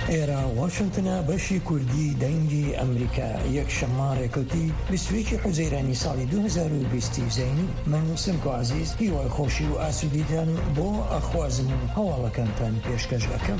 ئێرە واشنگتنە بەشی کوردی دەنگی ئەمریکا یەک شەمارێکوتی 22 حوزەیرانی ساڵی 2020 زەینی من سمکۆ عزیز هیوای خۆشی و ئاسوودیتان بۆ ئەخوازم و هەواڵەکانتان پێشکەش ئەکەم.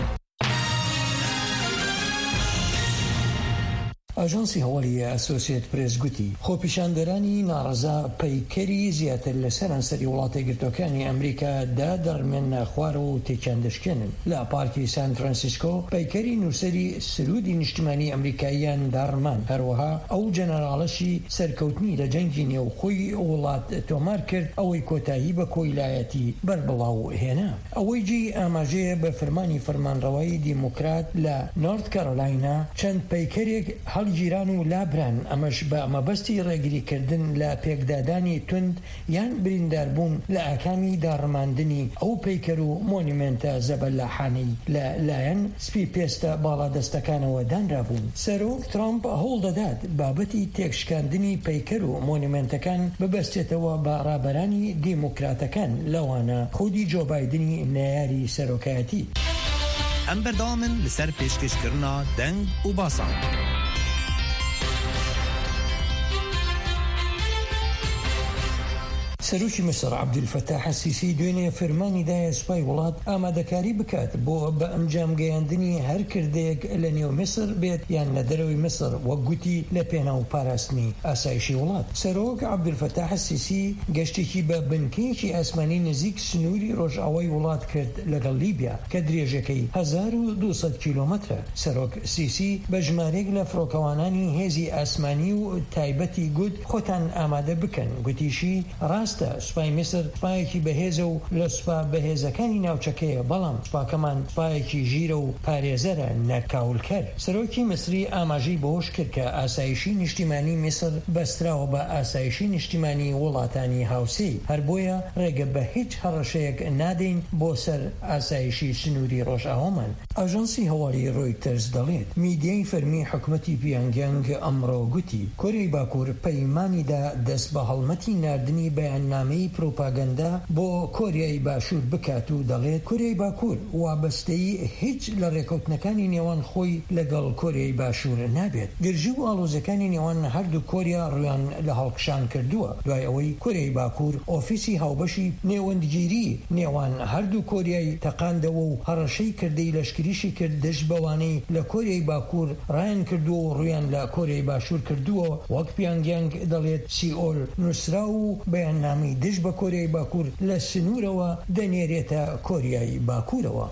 ئاژانسی هەواڵی ئەسۆسیێت پرێس گوتی خۆپیشاندەرانی ناڕەزا پەیکەری زیاتر لە سەرانسەری وڵاتە گرتوەکانی ئەمریکادا دەڕمێنە خوارەوە و تێکیان دەشکێنن. لە پارکی سان فرانسیسکۆ پەیکەری نووسەری سرودی نیشتیمانی ئەمریکاییان داڕمان، هەروەها ئەو جەنەراڵەشی سەرکەوتنی لە جەنگی نێوخۆی وڵات تۆمار کرد ئەوەی کۆتایی بە کۆیلایەتی بەربڵاو هێنا. ئەوەی جی ئاماژەیە بە فەرمانی فەرمانڕەوایی دیموکرات لە نۆرت کارۆلاینا چەند پەیکەرێک هەڵگیران و لابران، ئەمەش بە مەبەستی ڕێگریکردن لە پێکدادانی تند یان برینداربوون لە ئاکامی داڕماندنی ئەو پەیکەر و مۆنیمنتە زەبەلاحانەی لە لایەن سپی پێستە باڵادەستەکانەوە دانرابوون. سەرۆک ترامپ هەوڵ دەدات بابەتی تێکشکاندنی پەیکەر و مۆنیمنتەکان ببەستێتەوە بە ڕابەرانی دیموکراتەکان، لەوانە خودی جۆ بایدنی نایاری سەرۆکایەتی. ئەم بەردەوامن لەسەر پێشکەشکردنا دەنگ و باسان. سەرۆکی مەسر عەبدولفەتاح السیسی دوێنێ فەرمانی دایە سوپای وڵات ئامادەکاری بکات بۆ بە ئەنجام گەیاندنی هەر کردەیەک لە نێو مەسر بێت یان لە دەرەوەی مەسر، وەک گوتی لە پێناو پاراستنی ئاسایشی وڵات. سەرۆک عەبدولفەتاح السیسی گەشتێکی بە بنکەیەکی ئاسمانی نزیک سنووری ڕۆژئاوای وڵات کرد لەگەڵ لیبیا کە درێژەکەی 1200 کیلۆمەترە. سەرۆک سیسی بە ژمارەیەک لە فڕۆکەوانانی هێزی ئاسمانی و تایبەتی گوت خۆتان ئامادە بکەن. گوتیشی ڕاست سوپای مصر سوپایەکی بەهێزە و لە سوپا بەهێزەکانی ناوچەکەیە، بەڵام سوپاکەمان سوپایەکی ژیرە و پارێزەرە نەکاولکەر. سەرۆکی مصری ئاماژەی بەهۆش کرد کە ئاسایشی نیشتیمانی مصر بەستراوە بە ئاسایشی نیشتیمانی وڵاتانی هاوسەی، هەر بۆیە ڕێگە بە هیچ هەڕەشەیەک نادەین بۆ سەر ئاسایشی سنووری ڕۆژئاوامان. ئاژانسی هەواڵی ڕۆیتەرز دەڵێت میدیای فەرمی حکومەتی پیانگیانگ ئەمڕۆ گوتی کۆریای باکوور پەیمانیدا دەست بە هەڵمەتی ناردنی بەیاننامەی پرۆپاگەندا بۆ کۆریای باشوور بکات و دەڵێت کۆریای باکوور وابەستەی هیچ لە ڕێکەوتنەکانی نێوان خۆی لەگەڵ کۆریای باشوور نابێت. گرژی و ئاڵۆزەکانی نێوان هەردوو کۆریا ڕویان لە هەڵکشان کردووە دوای ئەوەی کۆریای باکوور ئۆفیسی هاوبەشی نێوەندگیری نێوان هەردوو کۆریای تەقاندەوە و هەڕەشەی کردەی لەشکریشی کرد دەست بەوانەی لە کۆریای باکوور ڕایان کردووە و ڕویان لە کۆریای باشوور کردووە. وەک پیانگیانگ دەڵێت سیئۆل نووسرا و بەیاننامەی دژ بە کۆریای باکوور لە سنوورەوە دەنێرێتە کۆریای باکوورەوە.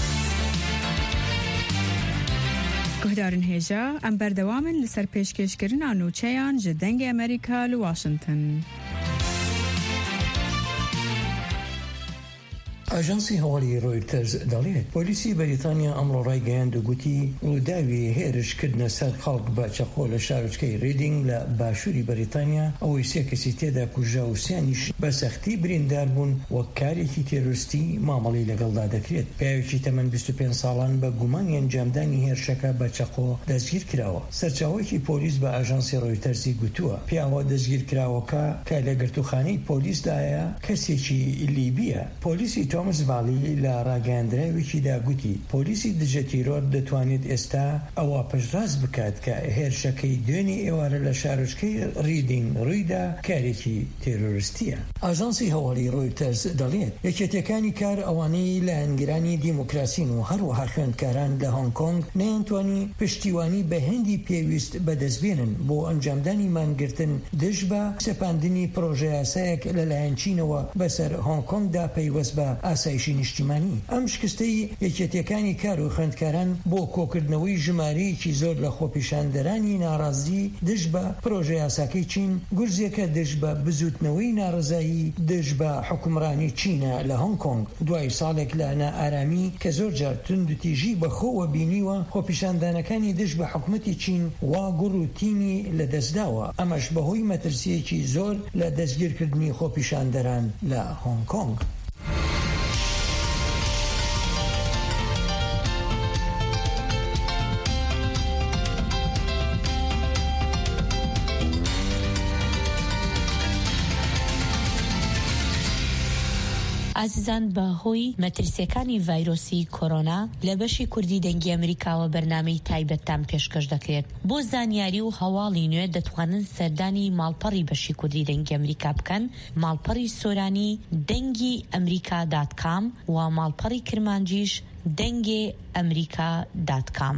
گهدارن هێژە ئەم بەردەوامن لەسەر پێشکەشکردنا نووچەیان ji dengê ئەمریکا li Washington. ئاژانسی هەواڵی ڕۆیتەرز دەڵێت پۆلیسی بەریتانیا ئەمڕۆ ڕایگەیاند و گوتی ڕووداوی هێرشکردنە سەر خەڵک بە چەخۆ لە شارۆچکەی ریدینگ لە باشووری بەریتانیا ئەوەی 3 کەسی تێدا کوژرا و 3یانیش بە سەختی بریندار بوون وەک کارێکی تێرۆریستی مامەڵی لەگەڵدا دەکرێت. پیاوێکی تەمەن 25 ساڵان بە گومانی ئەنجامدانی هێرشەکە بە چەخۆ دەستگیر کراوە. سەرچاوەیەکی پۆلیس بە ئاژانسی ڕۆیتەرزی گوتووە پیاوە دەستگیر کراوەکە کە لە گرتوخانەی پۆلیسدایە کەسێکی لیبیە. پۆلیسی تۆمس ڤالی لە ڕاگەیاندراوێکیدا گوتی پۆلیسی دژە تیرۆر دەتوانێت ئێستا ئەوە پشتڕاست بکات کە هێرشەکەی دوێنێ ئێوارە لە شارۆچکەی ریدینگ ڕوویدا کارێکی تێرۆریستیە. ئاژانسی هەواڵی ڕۆیتەرز دەڵێت یەکێتیەکانی کار ئەوانەی لە هەنگرانی دیموکراسین و هەروەها خوێندکاران لە هۆنگ کۆنگ نەیانتوانی پشتیوانی بە هێندی پێویست بەدەستبێنن بۆ ئەنجامدانی مانگرتن دژ بە سەپاندنی پرۆژە یاسایەک لەلایەن چینەوە بەسەر هۆنگ کۆنگدا پەیوەست بە ئاسایشی نیشتیمانی. ئەم شکستەی یەکێتیەکانی کار و خوێندکاران بۆ کۆکردنەوەی ژمارەیەکی زۆر لە خۆپیشاندەرانی ناڕازی دژ بە پرۆژە یاساکەی چین گورزێکە دژ بە بزوتنەوەی ناڕزایی دژ بە حکومڕانی چینە لە هۆنگ کۆنگ دوای ساڵێک لە نائارامی کە زۆر جار تند و تیژی بەخۆوە بینیوە. خۆپیشاندانەکانی دژ بە حکومەتی چین وا گوڕ و تینی لە دەستداوە، ئەمەش بەهۆی مەترسیەکی زۆر لە دەستگیرکردنی خۆپیشاندەران لە هۆنگ کۆنگ. ئازیزان بەهۆی مەترسیەکانی ڤایرۆسی کۆرۆنا لە بەشی کوردی دەنگی ئەمریکاوە بەرنامەی تایبەتتان پێشکەش دەکرێت. بۆ زانیاری و هەواڵی نوێ دەتوانن سەردانی ماڵپەڕی بەشی کوردی دەنگی ئەمریکا بکەن، ماڵپەڕی سۆرانی دەنگی ئەمریکا.com و ماڵپەڕی کرمانجیش دەنگێ ئەمریکا.com.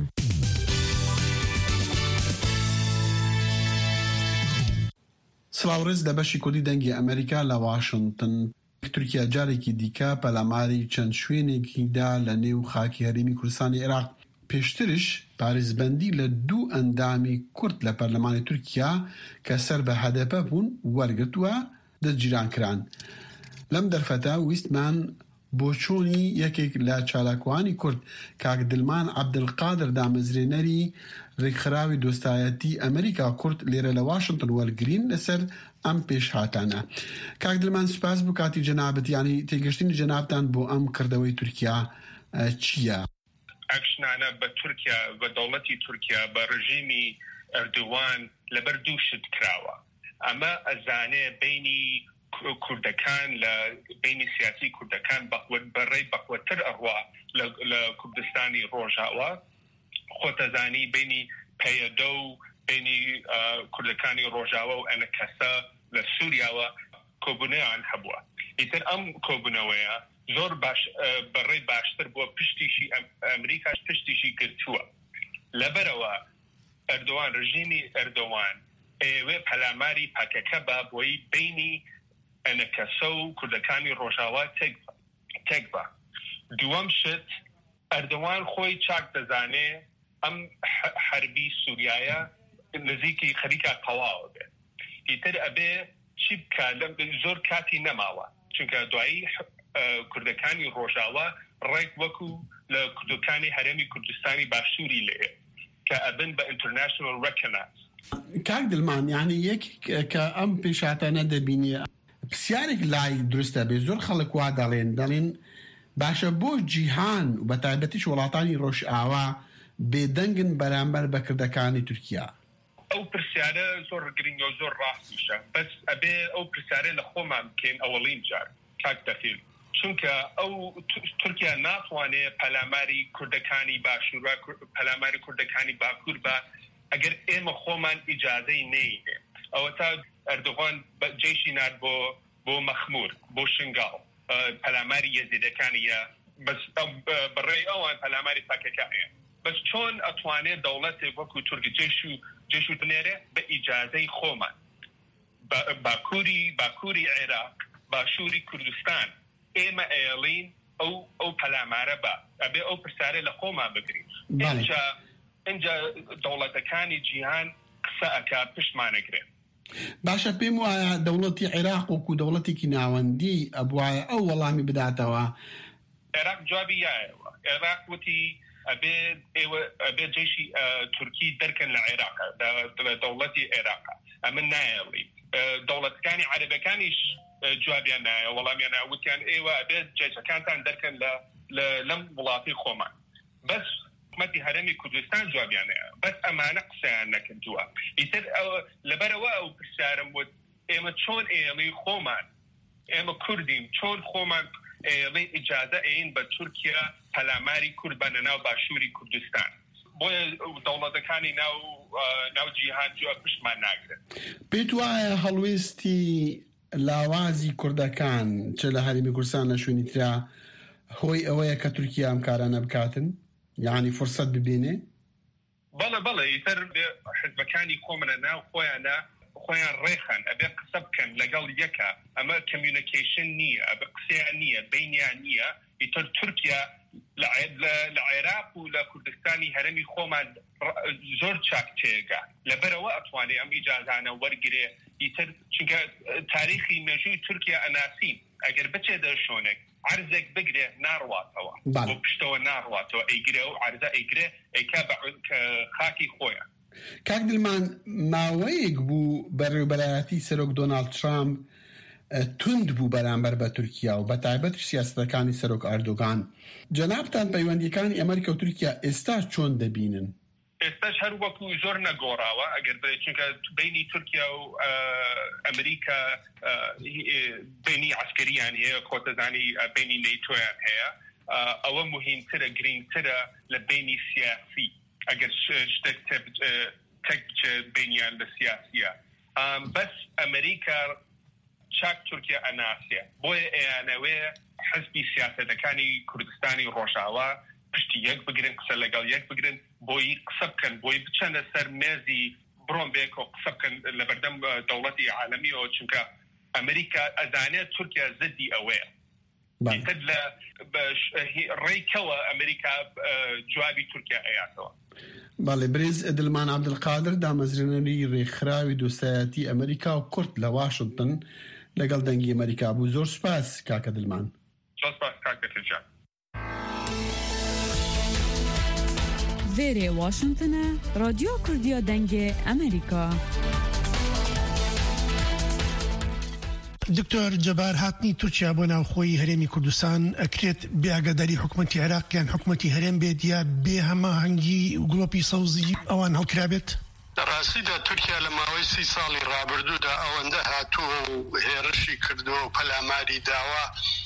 سڵاوڕێز لە بەشی کوردی دەنگی ئەمریکا لە واشنگتن. تورکیا جارێکی دیکە پەلاماری چەند شوێنێکیدا لە نێو خاکی هەرێمی کوردستانی عێراق. پێشترش پارێزبەندی لە 2 ئەندامی کورد لە پەرلەمانی تورکیا کە سەر بە هەدەپە بوون وەرگرتووە دەستگیران کران. لەم دەرفەتە ویستمان بۆ چۆنی یەکێک لە چالاکوانی کورد کاک دلمان عەبدولقادر دامەزرێنەری ڕێکخراوی دۆستایەتی ئەمریکا کورد لێرە لە واشنگتن وەرگرین لەسەر ئەم پێشهاتانە. کاک دلمان سوپاس بۆ کاتی جەنابەت، یانی تێگەشتنی جەنابتان بۆ ئەم کردەوەی تورکیا چییە؟ ئەکشنانە بە تورکیا بە دەوڵەتی تورکیا بە ڕژیمی ئەردوان لەبەر دوو شت کراوە. ئەمە ئەزانێ بینی کوردەکان لە بینی سیاسی کوردەکان بەڕێی بەخوتر ئەڕوا لە کوردستانی ڕۆژاوە، خۆتەزانی بینی پەیەدە و بینی کوردەکانی ڕۆژاوە و ئەنە کەسە لە سووریاوە کۆبوونەیان هەبووە. ئیتر ئەم کۆبوونەوەیە زۆر باش بەڕێی باشتر بووە، پشتیشی ئەمریکاش پشتیشی گرتووە. لەبەرەوە ئەردوان ڕژیمی ئەردوان ئێوێ پەلاماری پاکەکە بە بۆی بینی ئەنە کەسە و کوردەکانی ڕۆژاوە تێک بە. دووەم شت ئەردوان خۆی چاک دەزانێ ئەم حربی سووریایە نزیکی خەریکە تەواوە بێ. ئیتر ئەبێ چی بکە زۆر کاتی نەماوە، چونکە دوایی کوردەکانی ڕۆژاوە ڕێک وەکو لە کوردەکانی هەرێمی کوردستانی باشووری لێ کە ئەبن بە ئینتەرناشنال ڕێکەناس. کاک دلمان یعنی یەک کە ئەم پێشاتانە دەبینی پرسیارێک لای دروستە بێ. زۆر خەڵک وا دەڵێن باشە بۆ جیهان و بە تایبەتیش وڵاتانی ڕۆژئاوا بێدەنگن بەرامبەر بە کردەکانی تورکیا. ئەو پرسیارە زۆر گرنگە و زۆر ڕاستیشە، بەس ئەبێ ئەو پرسیارە لە خۆمان بکەین ئەوەڵین جار کاک دەخیل، چونکە ئەو تورکیا ناتوانێت پەلاماری کوردەکانی باشوور پەلاماری کوردەکانی باکوور بە ئەگەر ئێمە خۆمان ئیجازەی نەینێ. ئەوە تا ئەردوغان جێشی نات بۆ مەخمور بۆ شنگاڵ پەلاماری یەزیدەکانیە، بەس بەڕێی ئەوان پەلاماری پاکەکانیە. بەس چۆن ئەتوانێت دەوڵەتێک وەکو تورک جێش و بنێرێ بە ئیجازەی خۆمان باکووری عێراق باشووری کوردستان ئێمە ئێڵین ئەو پەلامارە بە ئەبێ ئەو پرسیارە لە خۆمان بگرین. اینجا دەوڵەتەکانی جیهان قسە ئەکا پشتمانەگرێت. باشە پێم وایە دەوڵەتی عێراق وەکو دەوڵەتێکی ناوەندی ئەبوایە ئەو وەڵامی بداتەوە. عێراق جوابی یایەوە. عێراق وتی ئەبێ جێشی تورکی دەرکەن لە عێراقە لە دەوڵەتی عێراقە. ئەمە نایەڵی. دەوڵەتەکانی عەرەبەکانیش جوابیان نایە، وەڵامیان ناوتیان ئێوە ئەبێ جێشەکانتان دەرکەن لەم وڵاتی خۆمان. بەس حکومەتی هەرێمی کوردستان جوابیانەیە، بەس ئەمانە قسەیان نەکردووە. ئیتر لەبەرەوە ئەو پرسیارم وت ئێمە چۆن ئێڵی خۆمان ئێمە کوردیم چۆن خۆمان ئێڵی ئیجازە ئەین بە تورکیا پەلاماری کورد بەنە ناو باشووری کوردستان. بۆیە دەوڵەتەکانی ناو جیهان جواب پشتمان ناگرێت. پێت وایە هەڵوێستی لاوازی کوردەکان چ لە هەرێمی کوردستان لە شوێنی ترا هۆی ئەوەیە کە تورکیا ئەم کارانە بکاتن؟ یعنی فرصت ببینێ؟ بەڵێ ئیتر حزبەکانی کۆمەڵە ناو خۆیان ڕێخن ئەبێ قسە بکەن لەگەڵ یەکە. ئەمە کمیونیکیشن نییە، ئەبێ قسەیان نییە، بینیان نییە. ئیتر تورکیا لە عێراق و لە کوردستانی هەرێمی خۆمان زۆر چاک تێگا، لەبەرەوە ئەتوانێ ئەم ئیجازانە وەرگرێ. ئیتر چونکە تاریخی مێژووی تورکیا ئەناسین، ئەگەر بچێ دەرشۆنێک عرزێک بگرێ ناڕواتەوە بۆ پشتەوە ناڕواتەوە، ئەیگرێ و عرزە ئەیگرێ ئەیکا بە خاکی خۆیان. کاک دلمان ماوەیەک بوو بەڕێوەبەرایەتی سەرۆک دۆناڵد ترامپ تند بوو بەرامبەر بە تورکیا و بە تایبەت سیاسەتەکانی سەرۆک ئەردۆغان. جەنابتان پەیوەندیەکانی ئەمریکا و تورکیا ئێستا چۆن دەبینن؟ ئێستاش هەر وەکو زۆر نەگۆڕاوە ئەگەر چونکە بینی تورکیا و ئەمریکا بینی عسکەریان هەیە کۆتەزانی بینی نەیتۆیان هەیە ئەوە مهمترە گرنگترە لە بینی سیاسی ئەگەر شتێک تەک بینیان لە سیاسیە بەس ئەمریکا چاک تورکیا ئەناسیە بۆیە ئەیانەوەیە حزبی سیاسەتەکانی کوردستانی ڕۆژاوا پشتی یەک بگرن قسە لەگەڵ یەک بگرن بۆی قسە بکەن بۆی بچەنە سەر مێزی بڕۆن بێک و قسە بکەن لە بەردەم دەوڵەتی عالەمیەوە چونکە ئەمریکا ئەزانێت تورکیا زدی ئەوەیە تر لە ڕێکەوە ئەمریکا جوابی تورکیا ئەیاتەوە. باڵێ برێز دلمان عەبدولقادر دامەزرێنەری ڕێکخراوی دۆستایەتی ئەمریکا و کورد لە واشنگتن لەگەڵ دەنگی ئەمریکا بوو. زۆر سپاس کاکە دلمان. زۆر سپاس کاکە ترجان. وێرێ واشنگتنە رادیۆ کوردیا دەنگێ ئەمریکا. دکتۆر جەبار هاتنی تورکیا بۆ ناوخۆی هەرێمی کوردستان ئەکرێت بێئاگاداری حکومەتی عێراق یان حکومەتی هەرێم بێت یا بێ هەماهەنگی گڵۆپی سەوزی ئەوان هەڵکرابێت؟ ڕاستیدا تورکیا لە ماوەی 30 ساڵی ڕابردوودا ئەوەندە هاتووە و هێرشی کردووە و پەلاماری داوا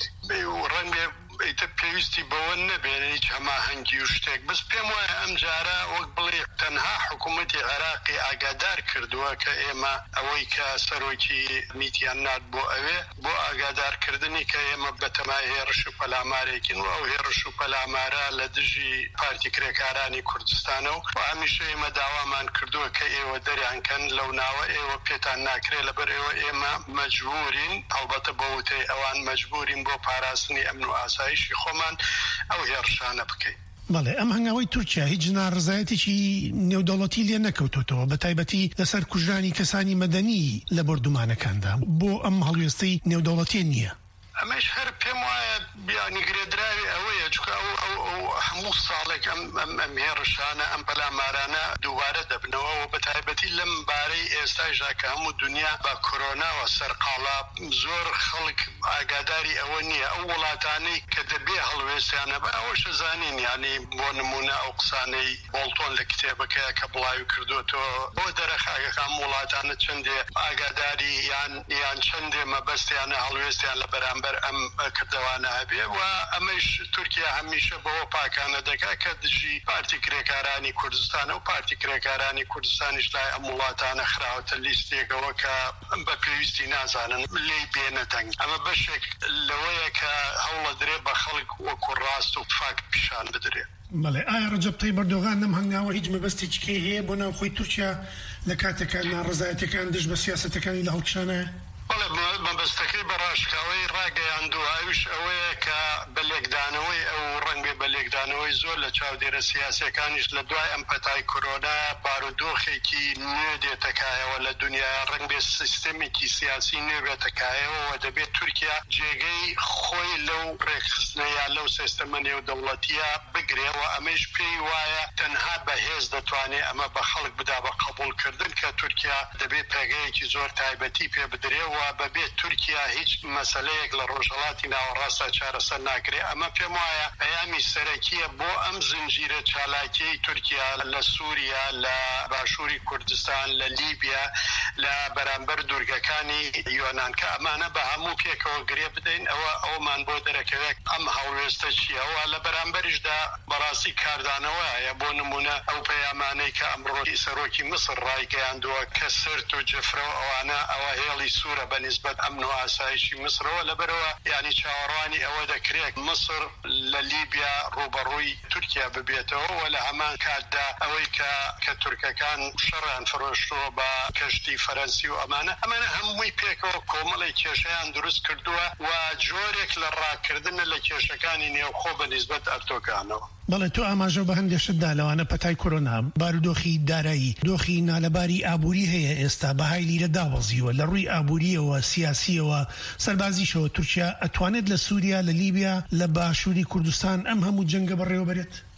ڕەنگێ ئیتر پێویستی بەوە نەبێنە هیچ هەماهەنگی و شتێک بەس پێم وایە ئەم جارە وەک بڵێ تەنها حکوومەتی عێراقی ئاگادار کردووە کە ئێمە ئەوەی کە سەرۆکی میتیان نات بۆ ئەوێ بۆ ئاگادارکردنی کە ئێمە بەتەمای هێرش و پەلامارێکین و ئەو هێرش و پەلامارە لە دژی پارتی کرێکارانی کوردستانە و هەمیشە ئێمە داوامان کردووە کە ئێوە دەریانکەن لەو ناوە ئێوە پێتان ناکرێت لەبەر ئێوە ئێمە مەجبورین هەڵبەتە بە وتەی ئەوان مەجبورین بۆ پاراستنی ئەمن و ئاسایشی خۆمان ئەو هێرشانە بکەین. بەڵێ ئەم هەنگاوی تورکیا هیچ ناڕزایەتێکی نێودەوڵەتی لێ نەکەوتوتەوە بە تایبەتی لەسەر کوژرانی کەسانی مەدەنی لە بەردومانەکاندا بۆ ئەم هەڵوێستەی نێودەوڵەتی نییە. ئەمەش هەر پێم وایە بیانی گرێدراوی ئەوەیە چکە ئەو هەموو ساڵێک ئەم هێرشانە ئەم پەلامارانە دووبارە دەبنەوە و بە تایبەتی لەم بارەی ئێستاژا کە هەموو دنیا بە کۆرۆناوە سەرقاڵا زۆر خەڵک ئاگاداری ئەوە نییە ئەو وڵاتانەی کە دەبێ هەڵوێستیانە بە ئەوەشە زانین یعنی بۆ نمونە ئەو قسانەی بۆڵتۆن لە کتێبەکەیە کە بڵاوی کردوتەوە بۆ دەرەخاگەکان وڵاتانە چەندێ ئاگاداری یان چەندێ مەبەستیانە هەڵوێستیان لە بەرامبەر ئەم کردەوانە هەبێ و ئەمەش تورکیا هەمیشە بەوە پاکانە دەکا کە دژی پارتی کرێکارانی کوردستانە و پارتی کرێکارانی کوردستانیش لای ئەم وڵاتانە خراوەتە لیستێکەوە کە بە پێویستی نازانن لێی بێنە دەنگ. ئەمە بەشێک لەوەیە کە هەوڵە درێ بە خەڵک وەکو ڕاست و فاکت پیشان بدرێ. بەڵێ ئایا ڕەجەب تەیب ئەردۆغان لەم هەنگاوە هیچ مەبەستێکی هەیە بۆ ناوخۆی تورکیا لە کاتێکە ناڕزایەتەکان دژ بە سیاسەتەکانی لە هەڵکشانەیە؟ بەڵێ مەبەستەکەی بەڕاشکاوی ڕاگەیاندووە ئەویش ئەوەیە کە بەلێکدانەوەی ئەو ڕەنگێ بەلێکدانەوەی زۆر لە چاودێرە سیاسیەکانیش لە دوای ئەم پەتای کۆرۆنا بارودۆخێکی نوێ دێتەکایەوە لە دنیا ڕەنگێ سیستەمێکی سیاسی نوێ بێتەکایەوە و دەبێت تورکیا جێگەی خۆی لەو ڕێکخستنەیە لەو سیستەمە نێودەوڵەتیە بگرێەوە ئەمەش پێی وایە تەنها بەهێز دەتوانێت ئەمە بە خەڵک بدا بە قبولکردن کە تورکیا دەبێت پێگەیەکی زۆر تایبەتی پێ بدرێ و بەبێت تورکیا هیچ مەسەلەیەک لە ڕۆژهەڵاتی ناوەڕاستە چارەسەر ناکرێ. ئەمە پێم وایە پەیامی سەرەکیە بۆ ئەم زنجیرە چالاکیی تورکیا لە سووریا لە باشووری کوردستان لە لیبیا لە بەرامبەر دوورگەکانی یۆنان کە ئەمانە بە هەموو پێکەوە گرێ بدەین ئەوە ئەومان بۆ دەرەکەوێت ئەم هەڵوێستە چیەوە لە بەرامبەریشدا بەڕاستی کاردانەوەیە بۆ نمونە ئەو پەیامانەی کە ئەمڕۆ سەرۆکی مسر ڕایگەیاندووە کە سرت و جفرە ئەوانە ئەوە هێڵی سوورە بەنسبەت ئەمن و ئاسایشی مسرەوە لەبەرەوە یعنی چاوەڕوانی ئەوە دەکرێت مسر لە لیبیا ڕوبەڕووی تورکیا ببێتەوە و لە هەمان کاتدا ئەوەی کە تورکەکان شەڕیان فرۆشتووە بە کەشتی فەرەنسی و ئەمانە هەمووی پێکەوە کۆمەڵی کێشەیان دروست کردووە و جۆرێک لە ڕاکردنە لە کێشەکانی نێوخۆ بەنسبەت ئەردۆگانەوە. بەڵێ تۆ ئاماژە بە هەندێشتدا لەوانە پەتای کۆرۆنا بارودۆخی دارایی دۆخی نالەباری ئابووری هەیە ئێستا بەهای لیرە داوەزیوە لە ڕووی ئابووریەوە سیاسیەوە سەربازیشەوە تورکیا ئەتوانێت لە سووریا لە لیبیا لە باشووری کوردستان ئەم هەموو جەنگە بەڕێوەبرێت؟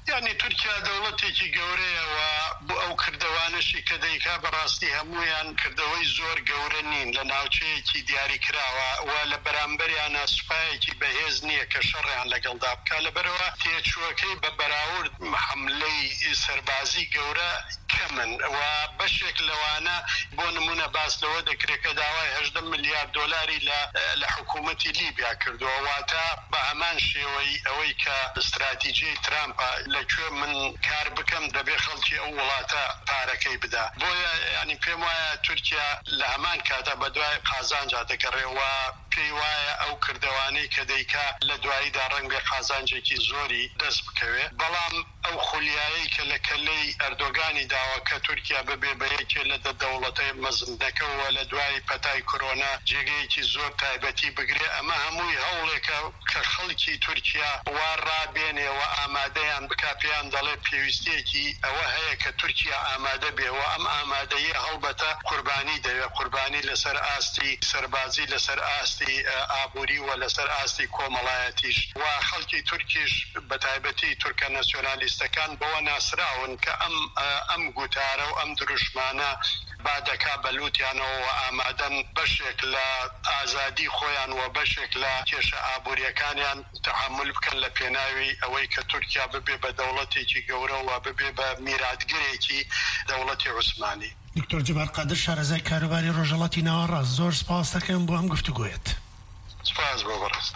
یعنی تورکیا دەوڵەتێکی گەورەیەوە بۆ ئەو کردەوانشی کە دەیکا بەڕاستی هەمویان کردەوەی زۆر گەورە نین لە ناوچەیەکی دیاری کراوە و لە بەرامبەریانە سوپایەکی بەهێز نییە کە شەڕیان لەگەڵدا بکە لەبەرەوە تێچووەکەی بە بەراورد حملەی سەربازی گەورە کەمن و بەشێک لەوانە بۆ نمونە باس لەوە دەکرێت کە داوای 18 ملیارد دۆلاری لە حکوومەتی لیبیا کردووە واتە بە هەمان شێوەی ئەوەی کە استراتیژیەی ترامپە لەکوێ من کار بکەم دەبێ خەڵکی ئەو وڵاتە پارەکەی بدا بۆیە ینی پێم وایە تورکیا لە هەمان کاتە بە دوای قازانجا دەگەڕێەوە پێی وایە ئەو کردەوانەی کە دەیکا لە دواییدا ڕەنگە قازانجێکی زۆری دەست بکەوێ بەڵام ئەو خولیایی کە لە کەلەی ئەردۆگانی داوە کە تورکیا ببێ بە یەکێ لە دەوڵەتەی مەزنەکەەوە لە دوای پەتای کۆرۆنا جێگەیەکی زۆر تایبەتی بگرێ ئەمە هەمووی هەوڵێکە کە خەڵکی تورکیا وا ڕابێنێەوە ئامادەیان بکا پێیان دەڵێ پێویستیەکی ئەوە هەیە کە تورکیا ئامادە بێەوە ئەم ئامادەیە هەڵبەتە قوربانی دەوێت قوربانی لەسەر ئاستی سەربازی لەسەر ئاستی ئابووری و لەسەر ئاستی کۆمەڵایەتیش و خەڵکی تورکیش بە تایبەتی تورکە ناسیۆنالیستەکان بەوە ناسراون کە ئەم گوتارە و ئەم دروشمانە بادەکا بەلووتیانەوە ئامادەن بەشێک لە ئازادی خۆیان و بەشێک لە کێشە ئابوووریەکانیان تحمل بکەن لە پێناوی ئەوەی کە تورکیا ببێ بە دەوڵەتێکی گەورەوە ببێ بە میراتگرێکی دەوڵەتی عوسمانی. دکتۆر جەبار قادر شارەزای کاروباری ڕۆژهەڵاتی ناوەڕاست زۆر سپاس دەکەم بۆ ئەم گفتوگۆیەت. سپاس بۆ بەڕاست.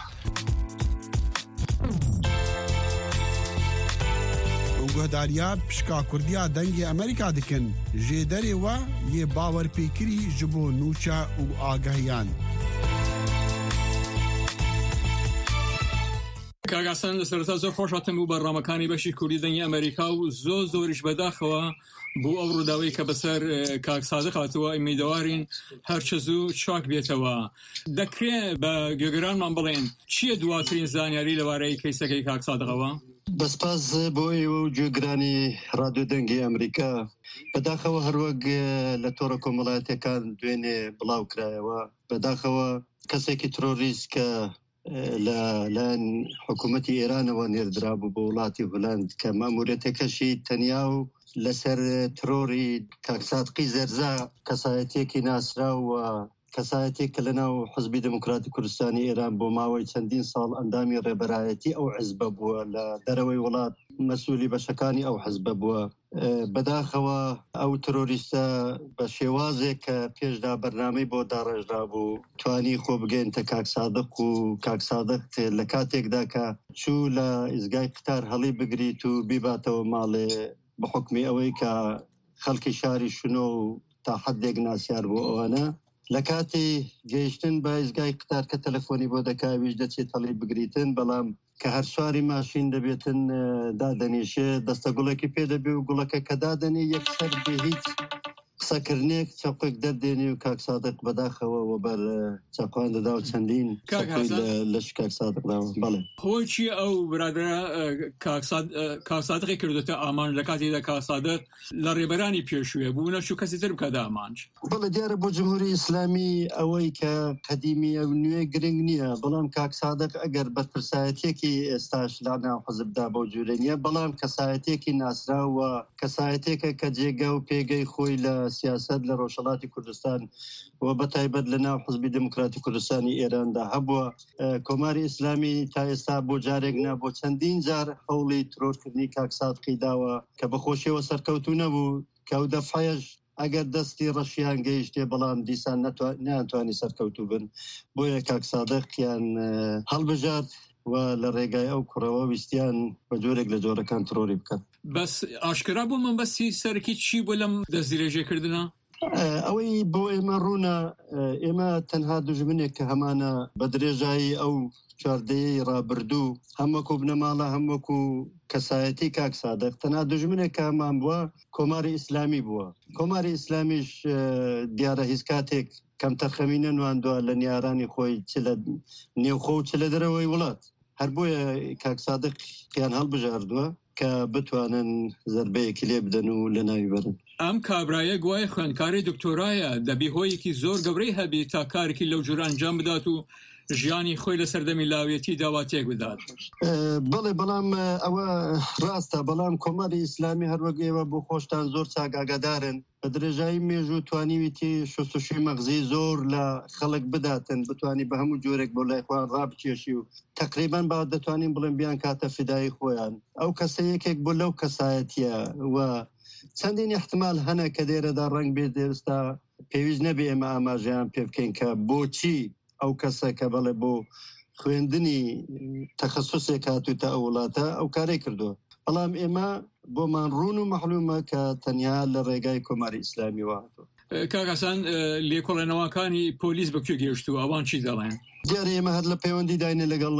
گۆداریا پشکا کوردیا دەنگی ئەمریکا دکن ژێدەرێوە یێ باوەرپێکری ji bo nûça û agahiyan. کاگاسان لە سەرەتا زۆر خۆشاتم بوو بەڕامەکانی بەشی کوردی دەنگی ئەمریکا و زۆریش بەداخەوە بۆ ئەو ڕووداوەی کە بەسەر کاک سادق هاتووە ئمیدەوارین هەرچە زوو چاک بێتەوە. دەکرێت بە گوێگرانمان بڵێن چییە دواترین زانیاری لەوارەی کەیسەکەی کاک سادقەوە؟ بەسپاس بۆ ئێوە و گوێگرانی ڕادیۆ دەنگی ئەمریکا بەداخەوە هەروەک لە تۆڕە کۆمەڵایەتیەکان دوێنێ بڵاو کرایەوە بەداخەوە کەسێکی ترۆریست کە لەلایەن حکوومەتی ئێرانەوە نێردرا بوو بۆ وڵاتی هۆلاند کە ماموریەتەکەشی تەنیا و لەسەر ترۆری کاکسادقی زەرزا کەسایەتێکی ناسرا و کەسایەتێک کە لەناو حزبی دموکراتی کوردستانی ئێران بۆ ماوەی چەندین ساڵ ئەندامی ڕێبەرایەتی ئەو حزبە بووە لە دەرەوەی وڵات مەسئولی بەشەکانی ئەو حزبە بووە. بەداخەوە ئەو ترۆریستە بە شێوازێک کە پێشدا بەرنامەی بۆ داڕێژرا بوو توانی خۆ بگەێنتە کاک سادق و کاک سادق لە کاتێکدا کە چوو لە ئیزگای قتار هەڵی بگریت و بیباتەوە ماڵێ بە حکمی ئەوەی کە خەڵکی شاری شونۆ و تا حدێک ناسیار بۆ ئەوانە لە کاتی گەیشتن بە ئیزگای قتار کە تەلەفۆنی بۆ دەکاویش دەچێت هەڵی بگریتن بەڵام کە هەر سواری ماشین دەبێتن دادەنیشێ دەستە گوڵێکی پێ دەبێ و گوڵەکە کە دادەنێ یەکسەر بێ هیچ قسەکردنێک چاقێک دەردێنێ و کاک سادق بەداخەوە و بەر چاقوان دەدا و چەندین لەش کاک سادقداوە. بەڵێ خۆی چی ئەو برادرە کاک سادقی کردوتە ئامان لە کاتێکدا کاک سادق لە ڕێبەرانی پێشوویە بوو نەچوو کەسی تر بکەدا ئامانج؟ بەڵێ دیارە بۆ جمهوری ئیسلامی ئەوەی کە قەدیمی ئەو نوێ گرنگ نییە بەڵام کاک سادق ئەگەر بەرپرسایەتێکی ئێستاش لانا حزبدا بۆ جوورە نیە بەڵام کەسایەتێکی ناسرا و کەسایەتێکە کە جێگە و پێگەی خۆی لە سیاست لە ڕۆژهەڵاتی کوردستان و بەتایبەت لە ناو حزبی دموکراتی کوردستانی ئێراندا هەبووە. کۆماری ئیسلامی تا ئێستا بۆ جارێک بۆ چەندین جار هەوڵی ترۆرکردنی کاک سادقی داوە کە بەخۆشیەوە سەرکەوتوو نەبوو کە ئەو دەفعەش ئەگەر دەستی ڕەشیان گەیشتێ بەڵام دیسان نەیانتوانی سەرکەوتوو بن بۆیە کاک سادقیان هەڵبژات و لە ڕێگای ئەو کوڕەوە ویستیان بە جۆرێک لە جۆرەکان ترۆری بکەن. بەس ئاشکرا بوو من بەسی سەرکی چی بۆ لەم دەستدرێژێکردنە؟ ئەوەی بۆ ئێمە ڕوونە ئێمە تەنها دوژمنێک کە هەمانە بە درێژایی ئەو چواردەیەی ڕابردوو هەموەکو بنەماڵە هەموەکو کەسایەتی کاک سادق تەنها دوژمنێک کە هەمان بووە کۆماری ئیسلامی بووە. کۆماری ئیسلامیش دیارە هیچ کاتێک کەم تەرخەمینە نواندووە لە نیارانی خۆی چ لە نێوخۆ و چ لە دەرەوەی وڵات هەر بۆیە کاک سادق یان هەڵبژاردووە کە بتوانن زەربەیەکی لێ بدەن و لە ناوی بەرن. ئەم کابرایە گوای خوێندکاری دکتۆرایە دەبی هۆیەکی زۆر گەورەی هەبی تا کارێکی لەو جۆرە ئەنجام بدات و ژیانی خۆی لە سەردەمی لاوێتی داوا تێک بدات. بەڵێ بەڵام ئەوە ڕاستە، بەڵام کۆمەڵی ئیسلامی هەروەک ئێوە بۆ خۆشتان زۆر چاگاگادارن بە درێژایی مێژوو توانیویتی شوستوشی مەغزی زۆر لە خەڵک بداتن، بتوانی بە هەموو جۆرێک بۆ لای خوان ڕابکێشی و تقریبان با دەتوانین بڵێن بیان کاتە فیدای خۆیان. ئەو کەسە یەکێک بۆ لەو کەسایەتیە و چەندین احتمال هەنە کە دێرەدا ڕەنگ بێت ئێستا پێویست نەبێ ئێمە ئاماژیان پێ بکەین کە بۆچی ئەو کەسە کە بەڵێ بۆ خوێندنی تەخەسوسێک هاتووتە ئەو وڵاتە ئەو کارەی کردووە. بەڵام ئێمە بۆمان ڕوون و مەحلومە کە تەنیا لە ڕێگای کۆماری ئیسلامی وهاتووە. کاکەسان لێکۆڵێنەوەکانی پۆلیس بەکوێ گەیشتووە، ئەوان چی دەڵێن؟ دیارە ئێمە هەر لە پەیوەندی داینە لەگەڵ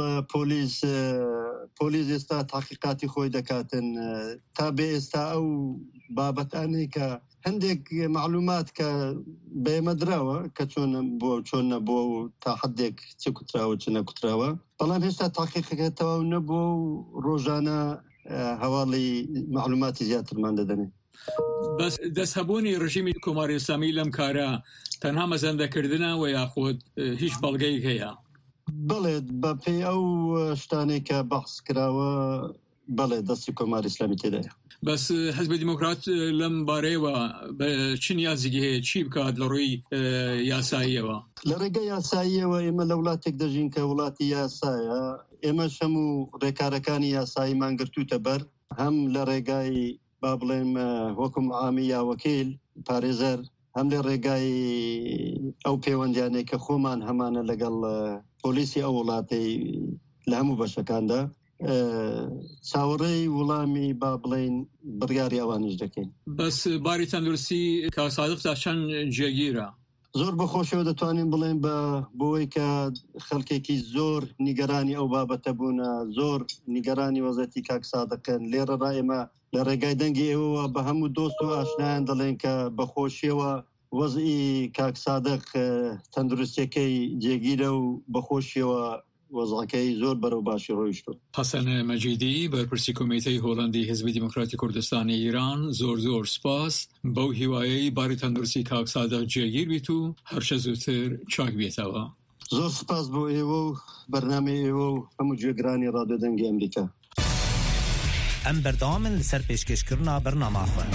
پۆلیس ئێستا تاقیقاتی خۆی دەکاتن تا بێ ئێستا ئەو بابەتانەی کە هەندێک معلومات کە بێمە دراوە کە چۆن نەبووە و تا حدێک چ کوتراوە چ نەکوتراوە، بەڵام هێشتا تاقیقەکە تەواو نەبووە و ڕۆژانە هەواڵی معلوماتی زیاترمان دەدەنێ. بەس دەستهەبوونی ڕژیمی کۆماری ئیسلامی لەم کارە تەنها مەزەندەکردنە و یاخود هیچ بەڵگەیەک هەیە؟ بەڵێ بە پێی ئەو شتانێک کە بەحس کراوە بەڵێ دەستی کۆماری ئیسلامی تێدایە. بەس حزبی دیموکرات لەم بارەیەوە بە چی نیازێکی هەیە چی بکات لە ڕووی یاساییەوە؟ لە ڕێگەی یاساییەوە ئێمە لە وڵاتێک دەژین کە وڵاتی یاسایە، ئێمە شەم و ڕێکارەکانی یاساییمان گرتووتە بەر، هەم لە ڕێگای با بڵێم وەکم عامی یا وەکیل پارێزەر، هەم لە ڕێگای ئەو پەیوەندیانەی کە خۆمان هەمانە لەگەڵ پۆلیسی ئەو وڵاتی لە هەموو بەشەکاندا چاوەڕێی وڵامی با بڵێن بڕیاری ئەوانش دەکەین. بەس باری تەندروستی کاک تا چەند جێگیرە؟ زۆر بەخۆشەوە دەتوانین بڵێن بۆی کە خەڵکێکی زۆر نیگەرانی ئەو بابەتە بوونە، زۆر نیگەرانی وەزەتی کاک سادقن. لێرە ئێمە لە ڕێگای دەنگی ئێوەوە بە هەموو دۆست و ئاشنایان دەڵێن کە بەخۆشیەوە وەزئی کاک سادق تەندروستیەکەی جێگیرە و بەخۆشیەوە وەزعەکەی زۆر بەرەو باشی ڕۆیشتووە. حەسەن مەجیدی بەرپرسی کۆمیتەی هۆڵەندی حزبی دیموکراتی کوردستانی ئیران، زۆر سپاس بەو هیوایەی باری تەندروستی کاک سادق جێگیر بیت و هەرچە زووتر چاک بێتەوە. زۆر سپاس بۆ ئێوە و بەرنامەی ئێوە و هەموو گوێگرانی ڕادیۆ دەنگی ئەمریکا. ئەم بەردەوامن لەسەر پێشکەشکردنا بەرنامەخۆن.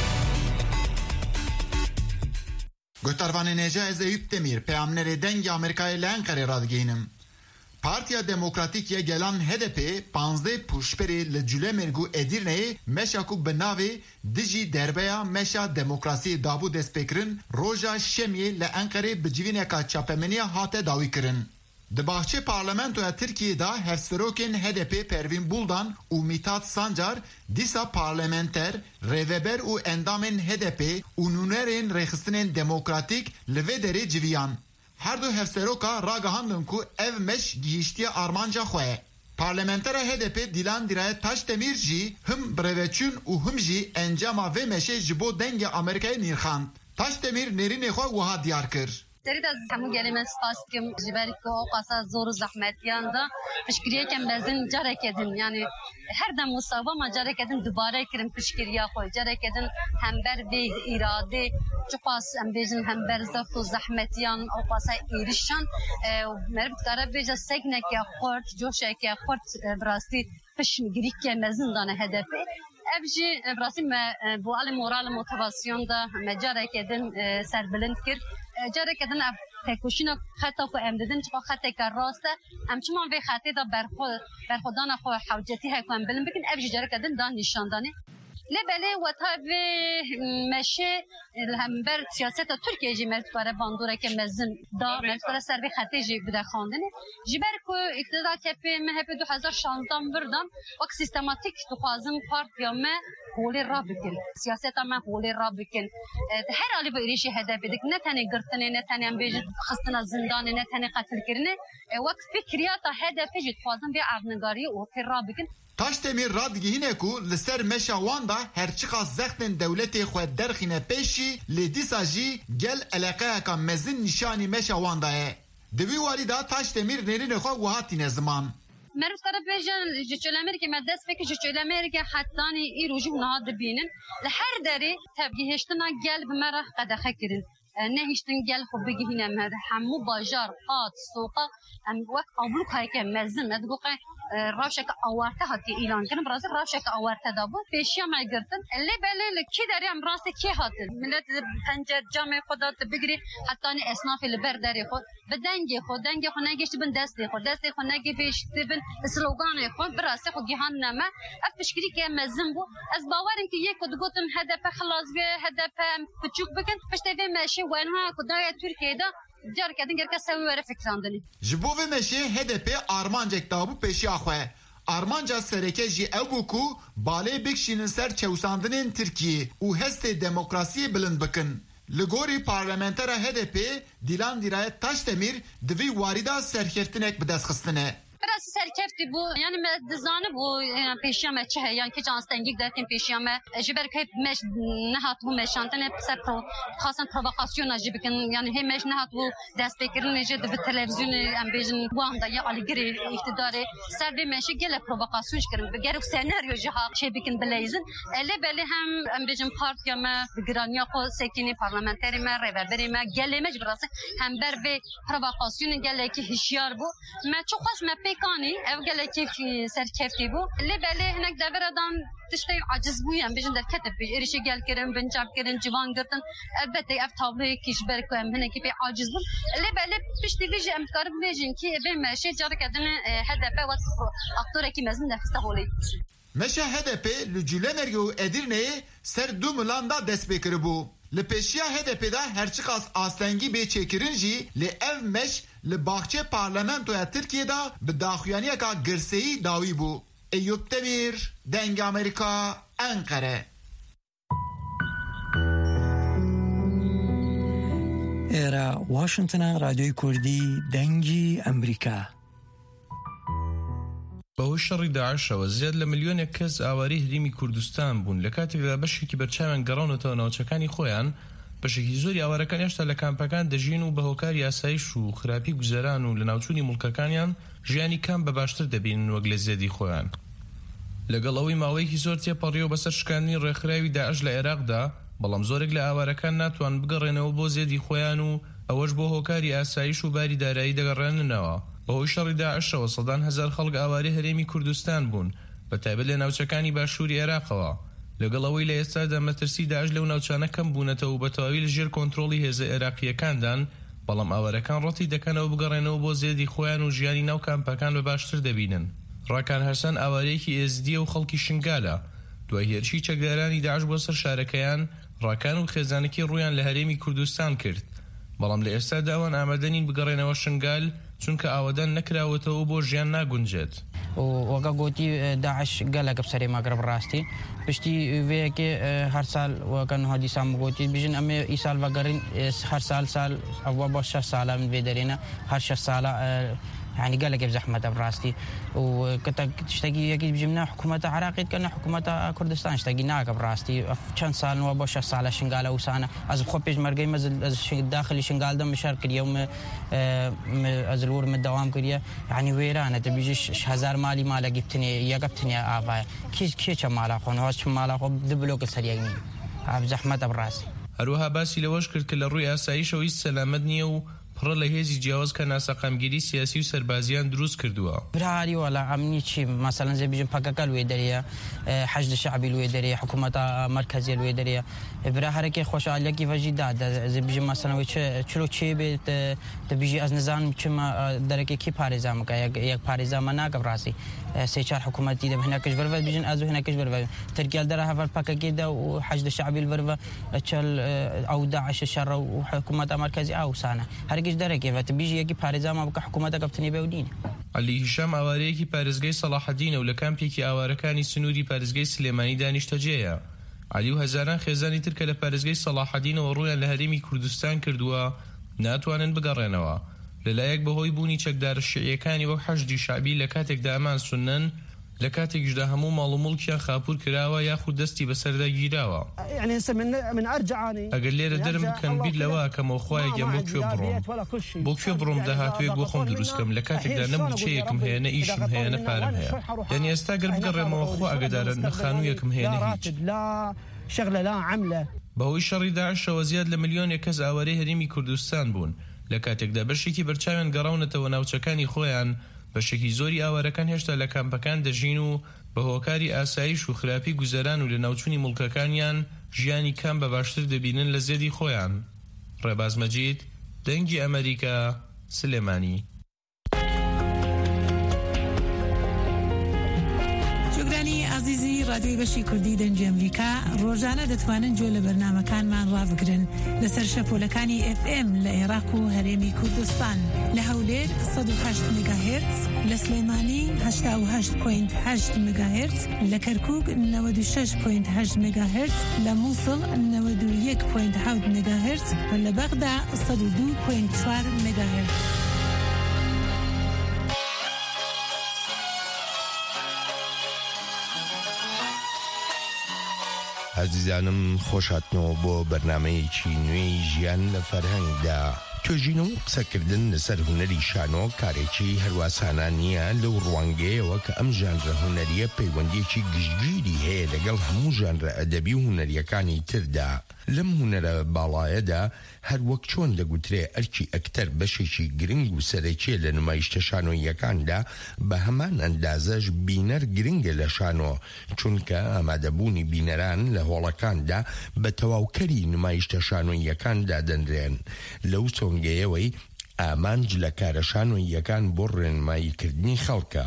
گوتاروانی نێژە ez Eyüp Demir peyamnerê dengê Amerîkayê li Enqerê radgihînim. Partiya Demokratîk yê gelan HDP 15 puşberê li Culemerg û Edirneyê meşa ku bi navê dijî derbeya meşa demokrasiyê dabû destpêkirin roja şemiyê li Enqerê bi civîneka çapemeniya hate dawî kirin. Di bahçe parlamentoya Tirkiyê da hevserokên HDP Pervin Buldan û Mithat Sancar dîsa parlamenter, rêveber û endamên HDP û nûnerên rêxistinên demokratîk li vê derê civiyan. Her du hevseroka ragihandin ku ev meş gihîştiya armanca xwe ye. Parlamentera HDP Dilan Dirayet Taşdemir jî him bireveçûn û him jî encama vê meşê ji bo dengê Amerîkayê nîrxand. Taşdemir nêrînê xwe wiha diyar kir. Derî de hemû gelê me spas dikim ji ber ku o qasa zor û zehmetiyan da piştgiriyeke mezin careke din, yani her dem Mustafa ma careke din dubare kirin piştgiriya xwe, careke din hember vê îradê çi qas em bêjin hember zef û zehmetiyan o qasa êrişan merib dikare bêje segneke xurt, coşeke xurt bi rastî piştgiriyeke mezin dane HDP. Ev jî bi rastî me bu alê moral motivasyon da me careke din serbilind kir. Careke din ev têkoşîna xeta ku em didin çiqa xeteke rast e, em çiman vê xetê da berxwedana xwe hewcetî heye ku em bilin bikin, ev jî careke din da nîşandanê. Lêbelê weta vê meşê li hember siyaseta Tirkiye jî me dikare bandoreke mezin da, me dikare ser vê xetê jî bide xandinê. Ji ber ku iktidar KP MHP 2016 birdan wek sîstematik dixwazin partiya me holê rabikin, siyaseta me holê rabikin. Her alî bi êrişî HDP dik, ne tenê girtinê, ne tenê em bêjin xistina zindanê, ne tenê qetilkirinê, wek fikriya ta HDP jî dixwazin vê erdnigariyê ortê rabikin. Taşdemir radgihîne ku li ser meşa wan da herçiqa zextên dewletê xwe derxîne pêşî lê dîsa jî gel eleqeyeka mezin nîşanî meşa wan da ye. Di vî warî da Taşdemir nêrînê xwe wiha tîne ziman. Merv kare bêjin ji Çölemergê me dest pêkir ji Çölemergê hetdanî îro jî niha dibînin. Li her derê tevgihêştina gel bi me re qedexe kirin. نهشتن قال خو بيجي هنا هذا حمو باجار قات سوقا ام وقت ابلوك هيك مزن ادقه راشك اوارته هاتي اعلان كان براز راشك اوارته دابو بيشيا ما يقرتن اللي بالي كي داري ام راسك كي هاتن ملت پنجر جامع خودت بگیری حتی اصناف البرداری خود بدنگی خود نگیشت بن دستی خود نگی پیشت بن سلوگان خود براسه خود جهان نما افشکری که مزن بو از باورم که یک خود گفتم هدف خلاص به هدف بچوک بکن پشتوی ماشی وانها خدای ترکیه دا جار کردن گرک سوی ور فکراندنی جبو و ماشی HDP آرمانجک دابو پیشی آخوه آرمانجا سرکه جی اوبوکو باله بکشین سر چوساندنین ترکیه و هست دموکراسی بلند بکن. لگوری پارلمانتر HDP دیلان دیرای تاش دمیر دوی واریدا سرکفتنک بدست خستنه. برای سرکفتی بو یعنی دزانه بو پیشیامه چه یعنی که جانستنگی داریم پیشیامه جبر که مش نهات بو مشانتنه سر تو خاصن پرووکاسیون اجی بکن یعنی هم مش نهات بو دست بکرن نجی به تلویزیون ام بیشن وام دا یا علیگری اقتداری سر به مشی گله پرووکاسیون کردن بگرک سناریو جها چه بکن بلیزن الی بلی هم ام بیشن پارتیا ما گرانیا خو سکینی پارلمانتری ما ریبری ما گله مج براسه هم بر به پرووکاسیون گله که هشیار بو ما چه خاص ما پیکانی اوگله کیف سرکفتی بو لیبله هنگ دبر آدم تشتی عجز بویم بیشتر در کتب بیش ایرشی گل کردن بنجاب کردن جوان کردن البته اف تابلوی کیش برکویم هنگ کی عجز بون لیبله بیشتر بیشی امکار بیشین کی به مشه جار کردن هدف و اکتوری کی مزن نفسه هولی مشه HDP لجوله مرگو ادیرنه سر دو ملاندا دست بکر بو لپیشیا HDP دا هرچی خاص آستنگی به چکرنجی لی اف مش لباخچه پارلمانتویا ترکیه دا به داخویانیه که گرسهی داوی بو. ایوب تمیر دنگ امریکا انقره. ایرا واشنطن رادیوی کردی دنگی امریکا. بەهۆی شەڕی داعشەوە زیاد لە ملیۆنێک کەس ئاواری هەرێمی کوردستان بوون لە کاتێکدا بەشێکی بەرچاویان گەڕاونەتەوە ناوچەکانی خۆیان بەشێکی زۆری ئاوارەکان هێشتا لە کامپەکان دەژین و بە هۆکاری یاسایش و خراپی گوزەران و لە ناوچوونی مڵکەکانیان ژیانی کام بە باشتر دەبینن وەک لە زیادی خۆیان لەگەڵ ئەوەی ماوەیەکی زۆر تێپەڕیەوە بەسەر شکاندنی ڕێکخراوی داعش لە عێراقدا بەڵام زۆرێک لە ئاوارەکان ناتوان بگەڕێنەوە بۆ زیادی خۆیان و ئەوەش بۆ هۆکاری ئاسایش و باری دارایی دەگەڕێننەوە بەهۆی شەڕی داعشەوە سەدان هەزار خەڵک ئاواری هەرێمی کوردستان بوون بەتایبەت لە ناوچەکانی باشووری عێراقەوە لەگەڵ ئەوەی لە ئێستادا مەترسی داعش لەو ناوچانە کەم بوونەتەوە و بەتەواوی لەژێر کۆنتڕۆڵی هێزە عێراقیەکاندان بەڵام ئاوارەکان ڕەتی دەکەنەوە بگەڕێنەوە بۆ زیادی خۆیان و ژیانی ناو کامپەکان بە باشتر دەبینن ڕاکان هەرسان ئاوارەیەکی ئێزدیە و خەڵکی شنگالە دوای هێرشی چەکدارانی داعش بۆ سەر شارەکەیان ڕاکان و خێزانێکی ڕوویان لە هەرێمی کوردستان کرد بەڵام لە ئێستادا ئەوان ئامادەنین بگەڕێنەوە شنگال چونکە ئاوادان نەکراوەتەوە بۆ ژیان ناگونجێت وەگە گوتی داعش گەلێکە بسەری مەگرە بڕاستی پشتی وەیەکێ هەر ساڵ وەکەن هەدیسان بگوتی بژن ئەمێ ئیسال بەگەڕین هەر ساڵ ئەوە بۆ 6 ساڵە من بێ دەرێنە هەر 6 ساڵە يعني قال لك بزحمة براستي وكنت تشتاقي يجي بجمنا حكومة عراقية كنا حكومة كردستان اشتاقيناك براستي كان سال وبوش سال شنقال وسانة از بخبيج مرقي مزل داخلي شنقال ده مشارك اليوم از الور من الدوام كريه يعني ويرانا تبيجي 1000 مالي مالا جبتني يا جبتني افا كيش مالا خون هاش مالا خو دبلوك السريعين بزحمة براسي هروها باسي لوش كرد كل الرؤية سايشة ويسلامدني و پڕە لە هێزی جیاواز کە ناسەقامگیری سیاسی و سەربازیان دروست کردووە براری وەڵا ئەمنی چی مەسەڵەن زێ بژین پەکەکە لێ دەرەیە حەشد شعبی لێ دەرەیە حکوومەتە مەرکەزیە لێ دەرەیە برا هەرێکی خۆشحالیەکی ڤەژی دادا زێ بژین مەسەڵەوەی چلۆ چێ بێت دەبیژی ئەس نزانم چمە دەرەکێکی پارێزامەکە یەک پارێزامە ناکە ڕاستی سێ چار حکوومەتی دەب هەنەکەش بەرڤە بژین ئەز و هەنەکەش بەرڤە ترکیال دەرە هەڤەر پەکەکێدا و حەشد شعبی بەرڤە چەل ئەو داعش شەڕە و حکوومەتە مەرکەزی ئاوسانە هەرگیش دەرەکێ تبیژی یەکی پارێزامە بکە حکوومەتە کەپتنی بێودینە علی هیشام ئاوارەیەکی پارێزگای سەلاحەدینە و لە کامپێکی ئاوارەکانی سنووری پارێزگای سلێمانی دانیشتەجێیە علی و هەزاران خێزانی تر کە لە پارێزگای سەلاحەدینەوە ڕوویان لە هەرێمی کوردستان کردووە ناتوانن بگەڕێنەوە لەلایەک بەهۆی بوونی چەکدارە شیعیەکانی وەک حەشدی شعبی لە کاتێکدا ئەمان سونەن لە کاتێکیشدا هەموو ماڵ و مڵکیان خاپور کراوە یاخود دەستی بەسەردا گیراوە ئەگەر لێرە دەرم بکەن بیر لەوە کەمەوە خوایەگەم بۆ کوێ بڕۆم داهاتوێک بۆ خۆم دروستکەم لە کاتێکدا نەبوو چەیەکم هەیە نە ئیشم هەیە نە پارەم هەیە یعنی ئێستا گەر بگەڕێمەوە خۆ ئەگەدارە نەخانوویەکم هەیە نە هیچ بەهۆی شەڕی داعشەوە زیاد لە ملیۆنێک کەس ئاوارەی هەرێمی کوردستان بوون لە کاتێکدا بەشێکی بەرچاویان گەڕاونەتەوە ناوچەکانی خۆیان بەشێکی زۆری ئاوارەکان هێشتا لە کامپەکان دەژین و بە هۆکاری ئاسایش و خراپی گوزەران و لە ناوچوونی مڵکەکانیان ژیانی کام بە باشتر دەبینن لە زێدی خۆیان. ڕێباز مەجید، دەنگی ئەمریکا، سلێمانی. عزیزی رادیۆی بەشی کوردی دەنگی ئەمریکا ڕۆژانە دەتوانن گوێ لە بەرنامەکانمان ڕابگرن لەسەر شەپۆلەکانی FM لە عێراق و هەرێمی کوردستان لە هەولێر 108 مگاهرتز، لە سلێمانی 88.8 مگاهرتز، لە کەرکووک 96.8 مگاهرتز، لە مووسڵ 91.7 مگاهرتز و لە بەغدا 102.4 مگاهرتز. عزیزانم خۆشهاتنەوە بۆ بەرنامەیەکی نوێی ژیان لە فەرهەنگدا. توێژین و قسەکردن لەسەر هونەری شانۆ کارێکی هەرواسانە نییە لەو ڕوانگەیەوە کە ئەم ژانرە هونەریە پەیوەندێکی گشتگیری هەیە لەگەڵ هەموو ژانرە ئەدەبی و هونەریەکانی تردا. لەم هونەرە باڵایەدا هەر وەک چۆن دەگوترێ ئەرکی ئەکتەر بەشێکی گرنگ و سەرەکیە لە نمایشتە شانۆییەکاندا، بە هەمان ئەندازەش بینەر گرنگە لە شانۆ، چونکە ئامادەبوونی بینەران لە هۆڵەکاندا بە تەواوکەری نمایشتە شانۆییەکاندا دەنرێن. لەو چۆنگەیەوەی ئامانج لە کارە شانۆییەکان بۆ ڕێنماییکردنی خەڵکە.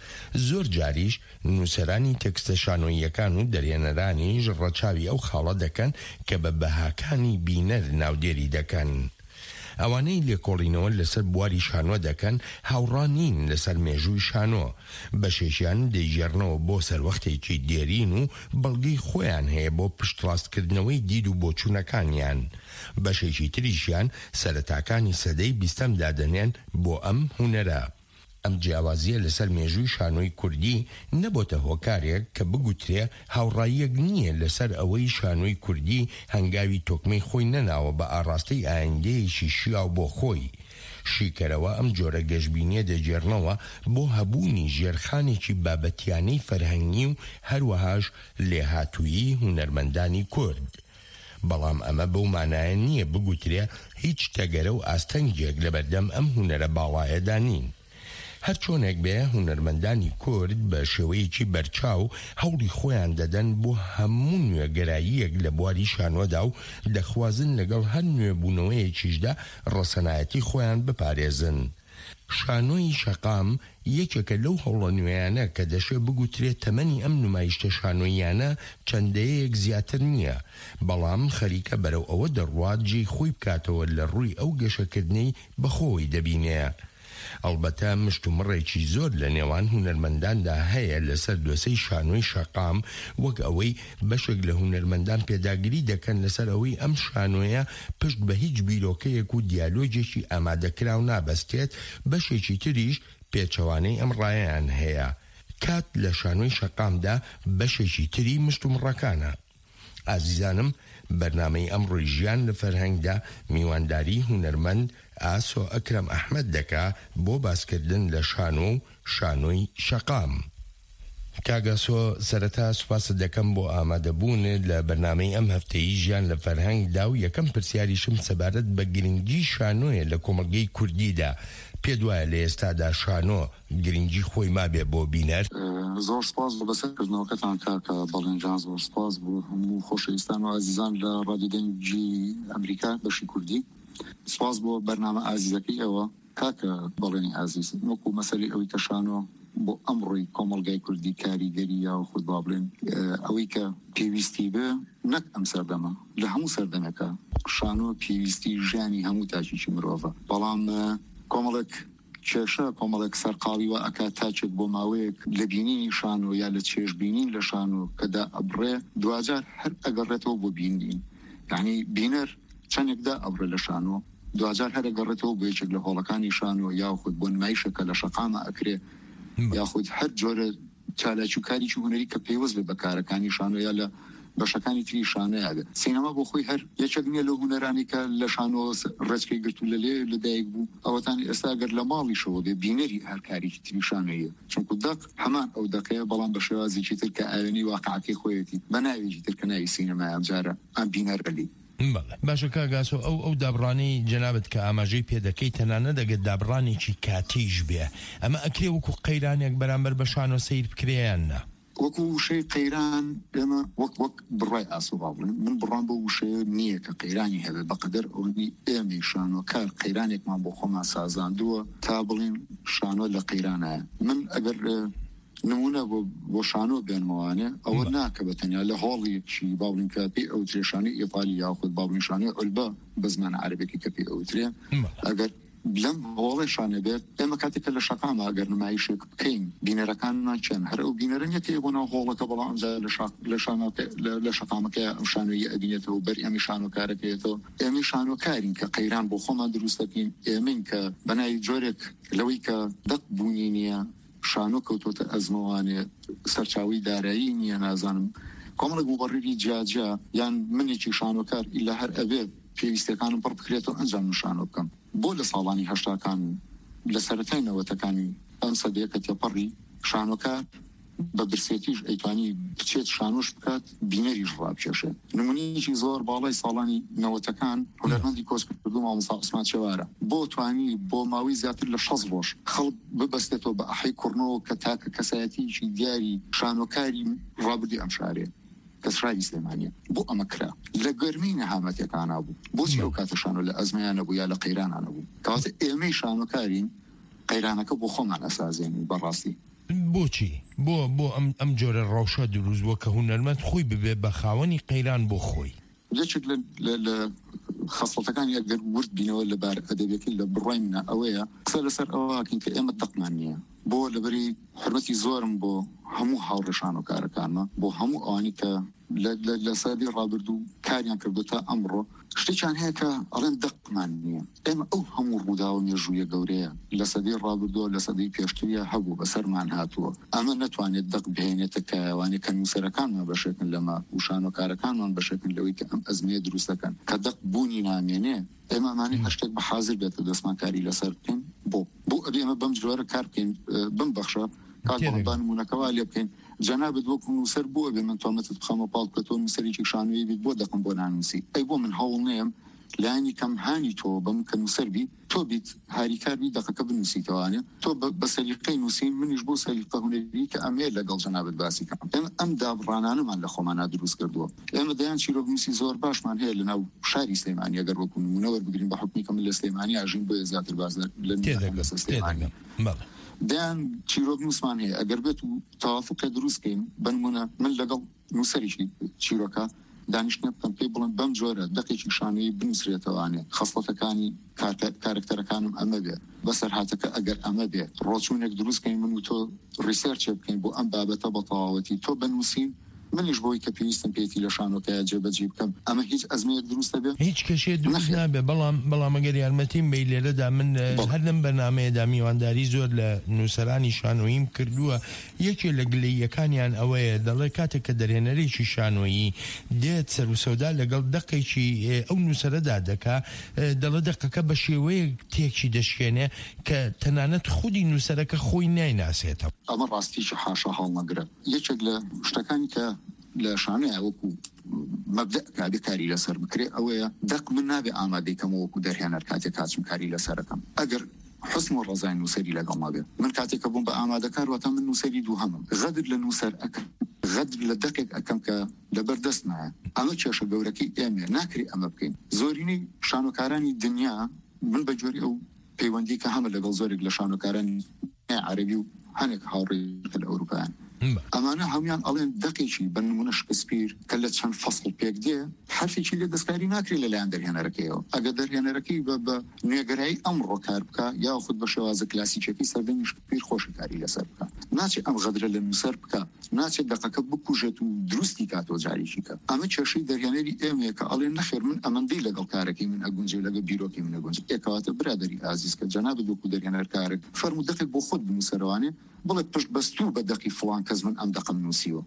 زۆر جاریش نووسەرانی تەکستە شانۆییەکان و دەرێنەرانیش ڕەچاوی ئەو خاڵە دەکەن کە بە بەهاکانی بینەر ناودێری دەکەن. ئەوانەی لێکۆڵینەوە لەسەر بواری شانۆ دەکەن هاوڕانین لەسەر مێژووی شانۆ، بەشێشیان دەیژێڕنەوە بۆ سەروەختێکی دێرین و بەڵگەی خۆیان هەیە بۆ پشتڕاستکردنەوەی دید و بۆچوونەکانیان. بەشێکی تریشیان سەرەتاکانی سەدەی 20م دادەنێن بۆ ئەم هونەرە. ئەم جیاوازیە لەسەر مێژووی شانۆی کوردی نەبۆتە هۆکارێک کە بگوترێ هاوڕاییەک نییە لەسەر ئەوەی شانۆی کوردی هەنگاوی تۆکمەی خۆی نەناوە بە ئاڕاستەی ئایندەیەکی شیاو بۆ خۆی. شیکەرەوە ئەم جۆرە گەشبینیە دەجێڕنەوە بۆ هەبوونی ژێرخانێکی بابەتیانەی فەرهەنگی و هەروەهاش لێهاتوویی هونەرمەندانی کورد. بەڵام ئەمە بەو مانایە نییە بگوترێ هیچ تەگەرە و ئاستەنگێک لەبەردەم ئەم هونەرە باڵایەدا نین. هەر چۆنێک بێ هونەرمەندانی کورد بە شێوەیەکی بەرچاو هەوڵی خۆیان دەدەن بۆ هەموو نوێگەراییەک لە بواری شانۆدا و دەخوازن لەگەڵ هەر نوێبوونەوەیەکیشدا ڕەسەنایەتی خۆیان بپارێزن. شانۆی شەقام یەکێکە لەو هەوڵە نوێیانە کە دەشێ بگوترێت تەمەنی ئەم نمایشتە شانۆییانە چەندەیەک زیاتر نییە، بەڵام خەریکە بەرەو ئەوە دەڕوات جێی خۆی بکاتەوە لە ڕووی ئەو گەشەکردنەی بەخۆی دەبینێ. ئەلبەتە مشت و مڕێکی زۆر لە نێوان هونەرمەنداندا هەیە لەسەر دۆسەی شانۆی شەقام، وەک ئەوەی بەشێک لە هونەرمەندان پێداگیری دەکەن لەسەر ئەوەی ئەم شانۆیە پشت بە هیچ بیرۆکەیەک و دیالۆجێکی ئامادەکراو نابەستێت، بەشێکی تریش پێچەوانەی ئەم ڕایەیان هەیە. کات لە شانۆی شەقامدا بەشێکی تری مشت و مڕەکانە. ئازیزانم، بەرنامەی ئەمڕۆی ژیان لە فەرهەنگدا میوانداری هونەرمەند ئاسۆ ئەکرەم ئەحمەد دەکا بۆ باسکردن لە شانۆ و شانۆی شەقام. کاگاسۆ، سەرەتا سوپاس دەکەم بۆ ئامادەبوونت لە بەرنامەی ئەم هەفتەیی ژیان لە فەرهەنگدا و یەکەم پرسیاریشم سەبارەت بە گرنگی شانۆیە لە کۆمەلگەی کوردیدا. پێ دوایە لە ئێستادا شانۆ گرنگی خۆی مابێ بۆ بینەر؟ زۆر سپاس بۆ بەسەرکردنەوەکەتان کاکە بەڵێنجان، زۆر سپاس بۆ هەموو خۆشەویستان و عزیزان لە ڕادیۆ دەنگی ئەمریکا بەشی کوردی. سپاس بۆ بەرنامە ئازیزەکەی ئەوە کاکە بەڵێنی ئازیز. وەکو مەسەلی ئەوەی کە شانۆ بۆ ئەمڕۆی کۆمەلگای کوردی کاریگەری یا خود با بڵێن ئەوەی کە پێویستی بێ نەک ئەم سەردەمە لە هەموو سەردەمەکە شانۆ پێویستی ژیانی هەموو تاچێکی مرۆڤە، بەڵام کۆمەڵێک کێشە کۆمەڵێک سەرقاڵی و ئەکات تاچێک بۆ ماوەیەک لە بینینی شانۆ یا لە چێژبینین لە شانۆ کەدا ئەبڕێ دوجار هەر ئەگەڕێتەوە بۆ بینین، یعنی بینەر چەندێکدا ئەبڕێ لە شانۆ دوجار هەر ئەگەڕێتەوە بۆ یەکێک لە هۆڵەکانی شانۆ یاخود بۆ نمایشەکە لە شەقامە ئەکرێ، یاخود هەر جۆرە چالاکی و کاریی هونەری کە پێوەست بێ بە کارەکانی شانۆ یا لە بەشەکانی تری شانەیە سینەما بۆ خۆی هەر یەکێک نییە لە هونەرانی کە لە شانۆ ڕێچکەی گرتو لەدایک بوو ئەوەتانی ئێستا گەر لە ماڵیشەوە بێ بینەری هەر کارێکی تری شانەیە چونکو دەق هەمان ئەو دەقەیە بەڵام بە شێوازێکی تر کە ئاوێنی واقعەکەی خۆیەتی بە ناوێکی تر کە ناوی سینەمای ئەم جارە ئەم بینەرەلی باشە کاگاسۆ ئەو دابڕانەی جەنابەت کە ئاماژەی پێدەکەی تەنانە دەگەت دابڕانێکی کاتیش بێ ئەمە ئەکرێ وەکو قەیرانێک بەرامبەر بە شانۆ سەیر بکرێیان نا وەکو وشەی قەیران ئێمە وەک بڕای ئاسوبا بڵێن من بڕان بۆ وشەیە نییە کە قەیرانی هەبێ بەقەدەر ئەوەی ئێمەی شانۆکار قەیرانێکمان بۆ خۆمان سازاندووە تا بڵین شانۆ لە قەیرانایە من ئەگەر نمونە بۆ شانۆ بێنمەوانێ ئەوە ناکە بە تەنیا لە هۆڵێکی باڵین کە پێی ئەو ترێشانی ئێپالی یاخود باڵینشانی ئەلبە بە زمانە عەرەبێکی کە پێی ئەوترێ ئەگەر لەم هۆڵێشانە بێت ئێمە کاتێکە لە شەقامە ئەگەر نمایشێک بکەین بینەرەکانمان چەند هەر ئەو بینەرە نیەکەی بۆ ناو هۆڵەکە بەڵام لە شەقامەکە ئەم شانۆیی ئەبینێتەوە بەر ئەمی شانۆکارەکەیێتەوە ئێمە شانۆکارین کە قەیران بۆ خۆمان دروست دەکەین ئێمەین کە بەناوی جۆرێک لەوەی کە دەق بوونی نییە شانۆ کەوتۆتە ئەزمەوانێ سەرچاوی دارایی نییە نازانم کۆمەڵێک بووبەڕێری جاجا یان منێکی شانۆکار ئیلا هەر ئەبێ پێویستەکانم پڕ بکرێتەوە ئەنجام شانۆ بکەم بۆ لە ساڵانی هەشتاکان لە سەرەتای نەوەتەکانی ئەم سەدەیەکە تێپەڕی شانۆکار بە برسێتیش ئەیتوانی بچێت شانۆش بکات بینەریش ڕابکێشێ نمونەیەکی زۆر باڵای ساڵانی نەوەتەکان هونەرمەندی کۆچکردو مامۆستا عوسمان چێوارە بۆ توانی بۆ ماوەی زیاتر لە 6 ڕۆژ خەڵک ببەستێتەوە بە ئەحەی کوڕنەوە کە تاکە کەسایەتیی دیاری شانۆکاری ڕابردی ئەم شارێ کەسرای سلێمانیە بۆ ئەمە کرا لە گەرمی نەهامەتەکانە بوو بۆچی ئەو کاتە شانۆ لە ئەزمەیانە بوو یا لە قەیرانانە بوو کەواتە ئێمەی شانۆکارین قەیرانەکە بۆ خۆمان ئەسازێنین بەڕاستی بۆچی بۆ ئەم جۆرە ڕەوشە دروستبووە کە هونەرمەند خۆی ببێ بە خاوەنی قەیران بۆ خۆی یەکێک لە خەسڵەتەکانی ئەگەر ورد بینەوە لەبار ئەدەبیەتی لە بڕای منە ئەوەیە قسە لەسەر ئەوەکەین کە ئێمە دەقمان نییە بۆ لەبەری حرمەتی زۆرم بۆ هەموو هاوڕێ شانۆکارەکانمە بۆ هەموو ئەوانی کە لە سەدەی ڕابردوو کاریان کردو تا ئەمڕۆ شتێکیان هەیە کە ئەڵێن دەقمان نییە ئێمە ئەو هەموو ڕووداوە مێژوویە گەورەیە لە سەدەی ڕابردووە لە سەدەی پێشتریە هەبوو بەسەرمان هاتووە ئەمە نەتوانێت دەق بهێنێتە کەوانێک کە نووسەرەکانمان بەشێکن لەمە و شانۆکارەکانمان بەشێکن لەوەی کە ئەم ئەزمەیە دروست دەکەن کە دەق بوونی نامێنێ ئێمەمانی هەشتێک بە حازر بێتە دەستمانکاری لەسەر بکەین بۆ ئەبێ ئێمە بەم جۆرە کار بکەین بم بەخشە کاکڵبان مونەکەوا لێ بکەین جەنابەت وەکو نووسەر بووە بێ من تۆمەتت بخەمە پاڵ بکەتەوە نووسەرێکی شانۆیی بیت بۆ دەقم بۆ نانووسی ئەی بۆ من هەوڵ نێم لانی کەم هانی تۆ بەم کە نووسەر بیت تۆ بیت هاریکار بیت دەقەکە بنووسیتەوانێ تۆ بە سەلیقەی نووسین منیش بۆ سەلیقە هونەری کە ئەمێ لەگەڵ جەنابەت باسی کەم ئەم دابڕانانەمان لە خۆمانە دروست کردووە ئێمە دەیان چیرۆکنووسی زۆر باشمان هەیە لەناو شاری سلێمانی ئەگەر وەکو نمونە وەربگرین بە حکمی کەم لە سلێمانی ئاژین بۆ زیاتر باز لە سلێمانی دەیان چیرۆکنووسمان هەیە ئەگەر بێت و تەوافقە دروستکەین بنمونە من لەگەڵ نووسەریشی چیرۆکە دانیشتنە بکەم پێی بڵم بەم جۆرە دەقێکی شانۆیی بنووسرێتەوانێ خەسڵەتەکانی کارکتەرەکانم ئەمە بێ بەسەر هاتەکە ئەگەر ئەمە بێ ڕۆچوونێک دروستکەین من و تۆ ریسێرچێ بکەین بۆ ئەم بابەتە بە تەواوەتی تۆ بنووسین منیش بۆی کە پێویستم پێێتی لە شانۆکەیە جێبەجێ بکەم ئەمە هیچ ئەزمەیەک دروستە بێ هیچ کەشێ دروست نابێ بەڵام ئەگەر یارمەتیم بەی لێرەدا من هەر لەم بەرنامەیەدا میوانداری زۆر لە نووسەرانی شانۆییم کردووە یەکێ لە گلەییەکانیان ئەوەیە دەڵێ کاتێک کە دەرهێنەرێکی شانۆیی دێت سەر و سەودا لەگەڵ دەقێکی ئەو نووسەرەدا دەکا دەڵێ دەقەکە بە شێوەیە تێکی دەشکێنێ کە تەنانەت خودی نووسەرەکە خۆی نایناسێتەوە ئەمە ڕاستیشی حاشا هەڵمەگرە یەکێک لە شتەکانی کە لە شانۆیە وەکو مەبدە کابێ کاری لەسەر بکرێ ئەوەیە دەق من نابێ ئامادەیکەمە وەکو دەرهێنەر کاتێک کاچم کاری لەسەرەکەم ئەگەر حسن و ڕزای نووسەری لەگەڵ مابێ من کاتێکە بووم بە ئامادەکار واتە من نووسەری دووهەمم غەدر لە نووسەر ئەەکەم غەدر لە دەقێک ئەەکەم کە لەبەردەست نایە ئەمە کێشە گەورەکەی ئێمێ ناکری ئەمە بکەین زۆرینەی شانۆکارانی دنیا من بە جۆری ئەو پەیوەندی کە هەمە لەگەڵ زۆرێک لە شانۆکارانی عەرەبی و هەنێک هاوڕێ لە ئەوروپایان ئەمانە هەمویان ئەڵێن دەقێکی بە نمونە شکسپیر کە لە چەند فەسڵ پێک دێ حرفێکی لێ دەستکاری ناکرێت لەلایەن دەرهێنەرەکەیەوە ئەگە دەرهێنەرەکەی بە نوێگەرایی ئەمڕۆ کار بکە یاخود بە شێوازە کلاسیکێکی سەردەمی شکسپیر خۆشکاری لەسەر بکە ناچێت ئەم غەدرە لە نووسەر بکە ناچێت دەقەکە بکوژێت و دروستی کاتۆ جاریشی کە ئەمە کێشەی دەرهێنەری ئێمەیە کە ئەڵێن نەخێر من ئەمەندەی لەگەڵ کارەکەی من ئەگونجێ لەگە بیرۆکی من ئەگونج ئێکەواتە برادەری ئازیز کە جەنابەت وەکو دەرهێنەر کارێک فەرموو دەقێک بۆ خۆت بنووسەرەوانێ بڵێ پشت بەستوو بە دەقی فڵان کەس من ئەم دەقم نووسیوە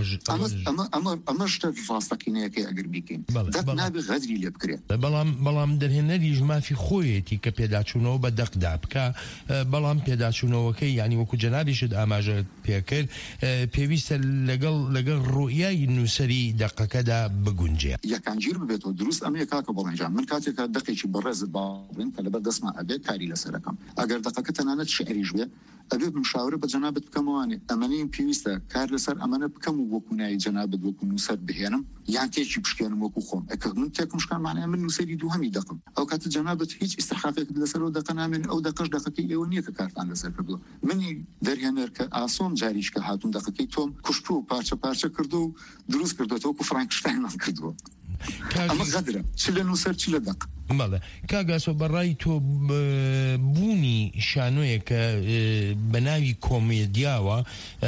ئەمە شتە ڕاستەقینەیەکەی ئەگەر بیکەین دەق نابێ غەدری لێ بکرێت بەڵام دەرهێنەریش مافی خۆیەتی کە پێداچوونەوە بە دەقدا بکە بەڵام پێداچوونەوەکەی یانی وەکو جەنابیشت ئاماژە پێکرد پێویستە لەگەڵ ڕوئیای نووسەری دەقەکەدا بگونجێ یەکانگیر ببێتەوە دروست ئەمەیە کاکە بەڵێنجان من کاتێکە دەقێکی بەڕێزت باڵێن کە لەبەر دەستمان ئەبێت کاری لەسەرەکەم ئەگەر دەقەکە تەنانەت شعریش بێ ئەبێ مشاورە بە جەنابەت بکەمەوانێ ئەمەنەی پێویستە کار لەسەر ئەمەنە بکەم و وەکو نای جەنابەت وەکو نووسەر بهێنم یان تێکی بشکێنم وەکو خۆم ئەکە من تێکم شکانمانەیە من نووسەری دووهەمی دەقم ئەو کاتە جەنابەت هیچ ئیستحقاقێک لەسەرەوە دەقە نامێن ئەو دەقەش دەقەکەی ئێوە نییە کە کارتان لەسەر کردووە منی دەرهێنەر کە ئاسۆم جاریش کە هاتوون دەقەکەی تۆم کوشتو و پارچە کردو و دروست کردوەوە وەکو فرانکشتاینمان کردووە ئەمە غەدرە چ لە نووسەر چ لە دەق بەڵێ کاگاسۆ بەڕای تۆ بوونی شانۆیە کە بە ناوی کۆمێدیاوە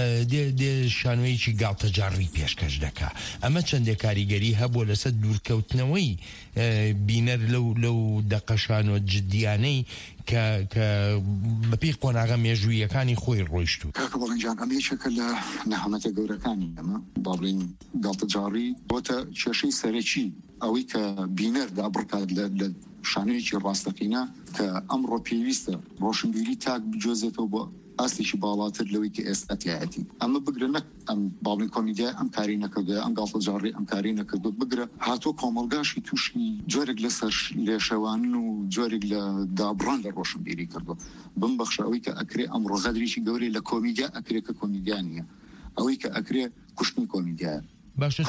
دێ شانۆیەکی گاڵتەجاڕی پێشکەش دەکا ئەمە چەندێک کاریگەری هەبووە لەسەر دوورکەوتنەوەی بینەر لەو دەقەشانۆ جدیانەی کە بەپی قۆناغە مێژوویەکانی خۆی ڕۆیشتوو کاکە بەڵێنجان ئەمەیەکە لە نەهامەتە گەورەکانی ئەمە باڵین گاڵتەجاڕی بۆتە کێشەی سەرەکی ئەوەی کە بینەر دابڕکات لە شانۆیەکی ڕاستەقینە کە ئەمڕۆ پێویستە ڕۆشنبیری تاک بجۆزێتەوە بۆ ئاستێکی باڵاتر لەوەی کە ئێستا تایەتی ئەمە بگرە نەک ئەم باڵین کۆمیدیای ئەم کاری نەکردوە ئەم گاڵتەجاڕی ئەم کاری نەکردو بگرە هاتۆ کۆمەڵگاشی تووشی جۆرێک لەسەر لێشەوانن و جۆرێک لە دابڕان لە ڕۆشنبیری کردووە بمبەخشە ئەوەی کە ئەکرێ ئەمڕۆ غەدرێکی گەورەی لە کۆمیدیا ئەکرێ کە کۆمیدیا نییە ئەوەی کە ئەکرێ کوشتنی کۆمیدیایە باشە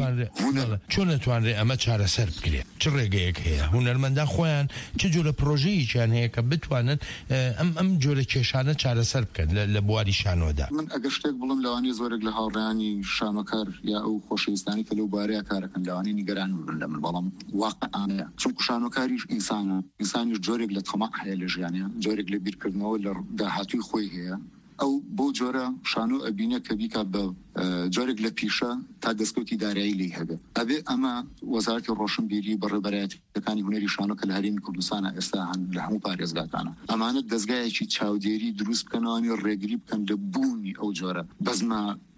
چۆن نەتوانرێ ئەمە چارەسەر بکرێت چ ڕێگەیەک هەیە هونەرمەندان خۆیان چ جۆرە پرۆژەیەکیان هەیە کە بتوانن ئەم جۆرە کێشانە چارەسەر بکەن لە بواری شانۆدا من ئەگەر شتێک بڵم لەوانی زۆرێک لە هاوڕێیانی شانۆکار یا ئەو خۆشەویستانی کە لەو بارەیە کارەکەن لەوانی نیگەران بن لە من بەڵام واقعانەیە چونکو شانۆکاریش ئینسانیش جۆرێک لە تەماع هەیە لە ژیانە جۆرێک لە بیرکردنەوە لە داهاتووی خۆی هەیە ئەو بۆ جۆرە شانۆ ئەبینە کە بیکە بە جۆرێک لە پیشە تا دەستکەوتی دارایی لی هەبێ ئەبێ ئەمە وەزارەتی ڕۆشنبیری بەڕێبەرایەتەکانی هونەری شانۆ کە لە هەرێمی کوردستانە ئێستا هەن لە هەموو پارێزگاکانە ئەمانە دەستگایەکی چاودێری دروست بکەنەوەی ڕێگری بکەن لە بوونی ئەو جۆرە بەزمە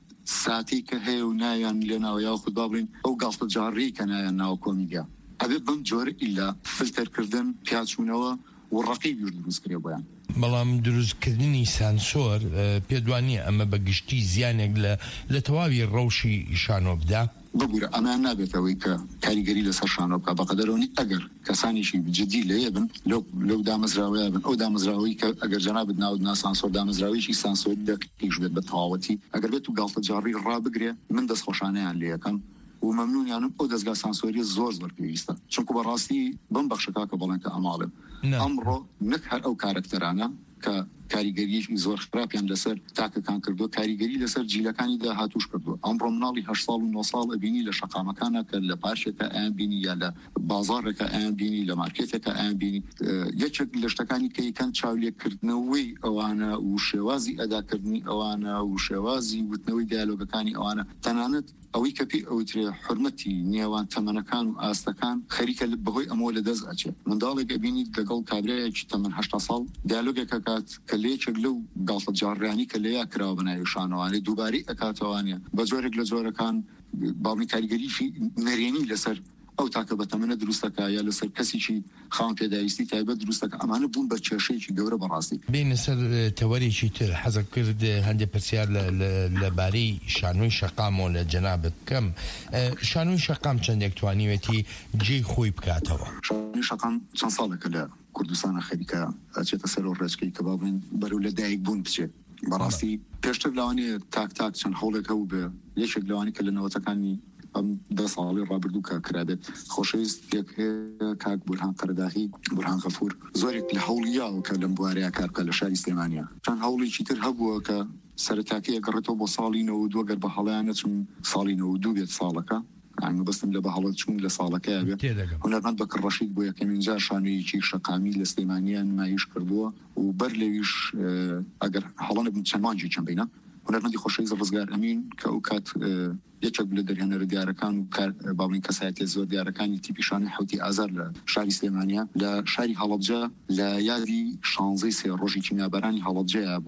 ساتی کە هەیە و ناویان لێناوە یا خود بابڕین ئەو گاڵتەجاڕی کە نایان ناوە کۆمیدیا ئەبێ بەم جۆرە ئیلا فلتەرکردن پیاچوونەوە و ڕقیبیش دروست کرێ بۆیان بەڵام دروستکردنی سانسۆر پێدوانیە ئەمە بە گشتی زیانێک لە تەواوی ڕەوشی شانۆ بدا ببوورە ئەمان نابێتەوەی کە کاریگەری لەسەر شانۆ بکە بەقەدەرەوەی ئەگەر کەسانیشی جدی لێیە بن لەو دامەزراوەیە بن ئەو دامەزراوەی کە ئەگەر جەنابەت ناودنا سانسۆر دامەزراویشی سانسۆری دەقیقیش بێت بە تەواوەتی ئەگەر بێت و گاڵتەجاڕی ڕابگرێ من دەستخۆشانەیان لێ یەکەم و مەمنونیانم ئەو دەستگا سانسۆری زۆر پێویستە چونکو بەڕاستی بم بەخشەکە کە بڵێن کە ئەماڵم ئەمڕۆ نەک هەر ئەو کارکتەرانە کە کاریگەریشی زۆر خراپیان لەسەر تاکەکان کردو کاریگەری لەسەر جیلەکانی داهاتوش کردو ئەمڕۆ مناڵی 8 ساڵ و 9 ساڵ ئەبینی لە شەقامەکانە کە لە پارشێکە ئەیان بینی یا لە بازارێکە ئەیان بینی لە مارکێتێکە ئەیان بینی یەکێک لە شتەکانی کە یەکەن چاولێکردنەوەی ئەوانە و شێوازی ئەداکردنی ئەوانە و شێوازی وتنەوەی دیالۆگەکانی ئەوانە تەنانەت ئەوەی کە پێی ئەوترێ حرمەتی نێوان تەمەنەکان و ئاستەکان خەریکە بەهۆی ئەمە لە دەست ئەچێت منداڵێک ئەبینی لەگەڵ کابرایەکی تەمەن 8 ساڵ دیالۆگێکە کات کە لێچێک لەو گاڵتەجاڕیانی کە لێیا کراوە بەناوی شانۆوانەی دووبارەی ئەکاتەوانە بە جۆرێک لە جۆرەکان باڵی کاریگەریشی نەرێنی لەسەر ئەو تاکە بە تەمەنە دروستەکە یا لەسەر کەسیی خاوەن پێداویستی تایبەت دروستەکە ئەمانە بوون بە کێشەیەکی گەورە بەڕاستی بینە سەر تەوەرێکی تر حەزە کرد هەندێک پرسیار لەبارەی شانۆی شەقامەوە لە جەنابەت بکەم شانۆی شەقام چەندێک توانیوێتی جێی خۆی بکاتەوە شانۆی شەقام چەند ساڵێکە لە کوردستانە خەریکە ئەچێتە سەر ڕێچکەی کە بابڵین بەرەو لە دایک بوون بچێت بەڕاستی پێشتر لەوانێ تاک چەند هەوڵێک هەبوو بێ یەکێک لەوانی کە لە نەوەتەکانی ئەم 10 ساڵی ڕابردوو کە کرابێت خۆشەویستێک کاک بورهان قەرداغی بورهان غەفور زۆرێک لە هەوڵیاوە کە لەم بوارەیە کار بکە لە شاری سلێمانیا چەند هەوڵێکی تر هەبووە کە سەرەتاکەیە گەڕێتەوە بۆ ساڵی 92 گەر بە هەڵەیانە چون ساڵی 92 بێت ساڵەکە يعني بستم لە بەهەڵە چوون لە ساڵەکەی بێت هونەرمەند بە کڕەشید بۆ یەکەمین جار شانۆیەکی شەقامی لە سلێمانیا نمایش کردووە و بەر لەویش ئەگەر هەڵەنە بن چەند مانجی چەند بینە هونەرمەندی خۆشەویست ڕزگار ئەمین کە ئەو کات یەکێک لە دەرهێنەرە دیارەکان و باڵین کەسایەتی زۆر دیارەکانی تیپی شانۆی حوتی ئازار لە شاری سلێمانیا لە شاری هەڵەبجە لە یادی 16 ڕۆژی کیمیابەرانی هەڵەبجەیە بوو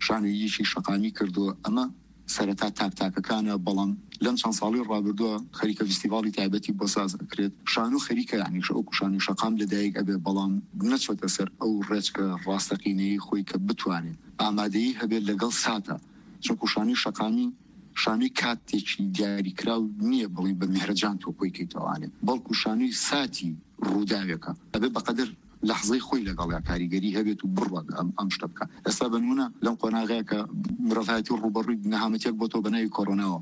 شانۆییشی شەقامی کردووە ئەمە سەرەتا تاکتاکەکانە بەڵام لەم چەند ساڵی ڕابردووە خەریکە فستیڤاڵی تایبەتی بۆ ساز ئەکرێت شانۆ خەریکە یعنی ئەو شانۆی شەقام لەدایک ئەبێ بەڵام نەچۆتە سەر ئەو ڕێچکە ڕاستەقینەی خۆی کە بتوانێت ئامادەیی هەبێت لەگەڵ ساتە چونکو شانۆی شەقامی شانۆی کاتێکی دیاریکراو نییە بڵین بە میهرەجان تۆ خۆی کەیتەوانێت بەڵکو شانۆی ساتی ڕووداوێکە ئەبێ بەقەدر لحظەی خۆی لەگەڵ کاریگەری هەبێت و بڕوە ئەم شتە بکە ئێستا بنمونە لەم قۆناغەیە کە مرۆڤایەتی ڕوبەڕووی نەهامەتێک بۆ تۆ بەناوی کۆرۆناوە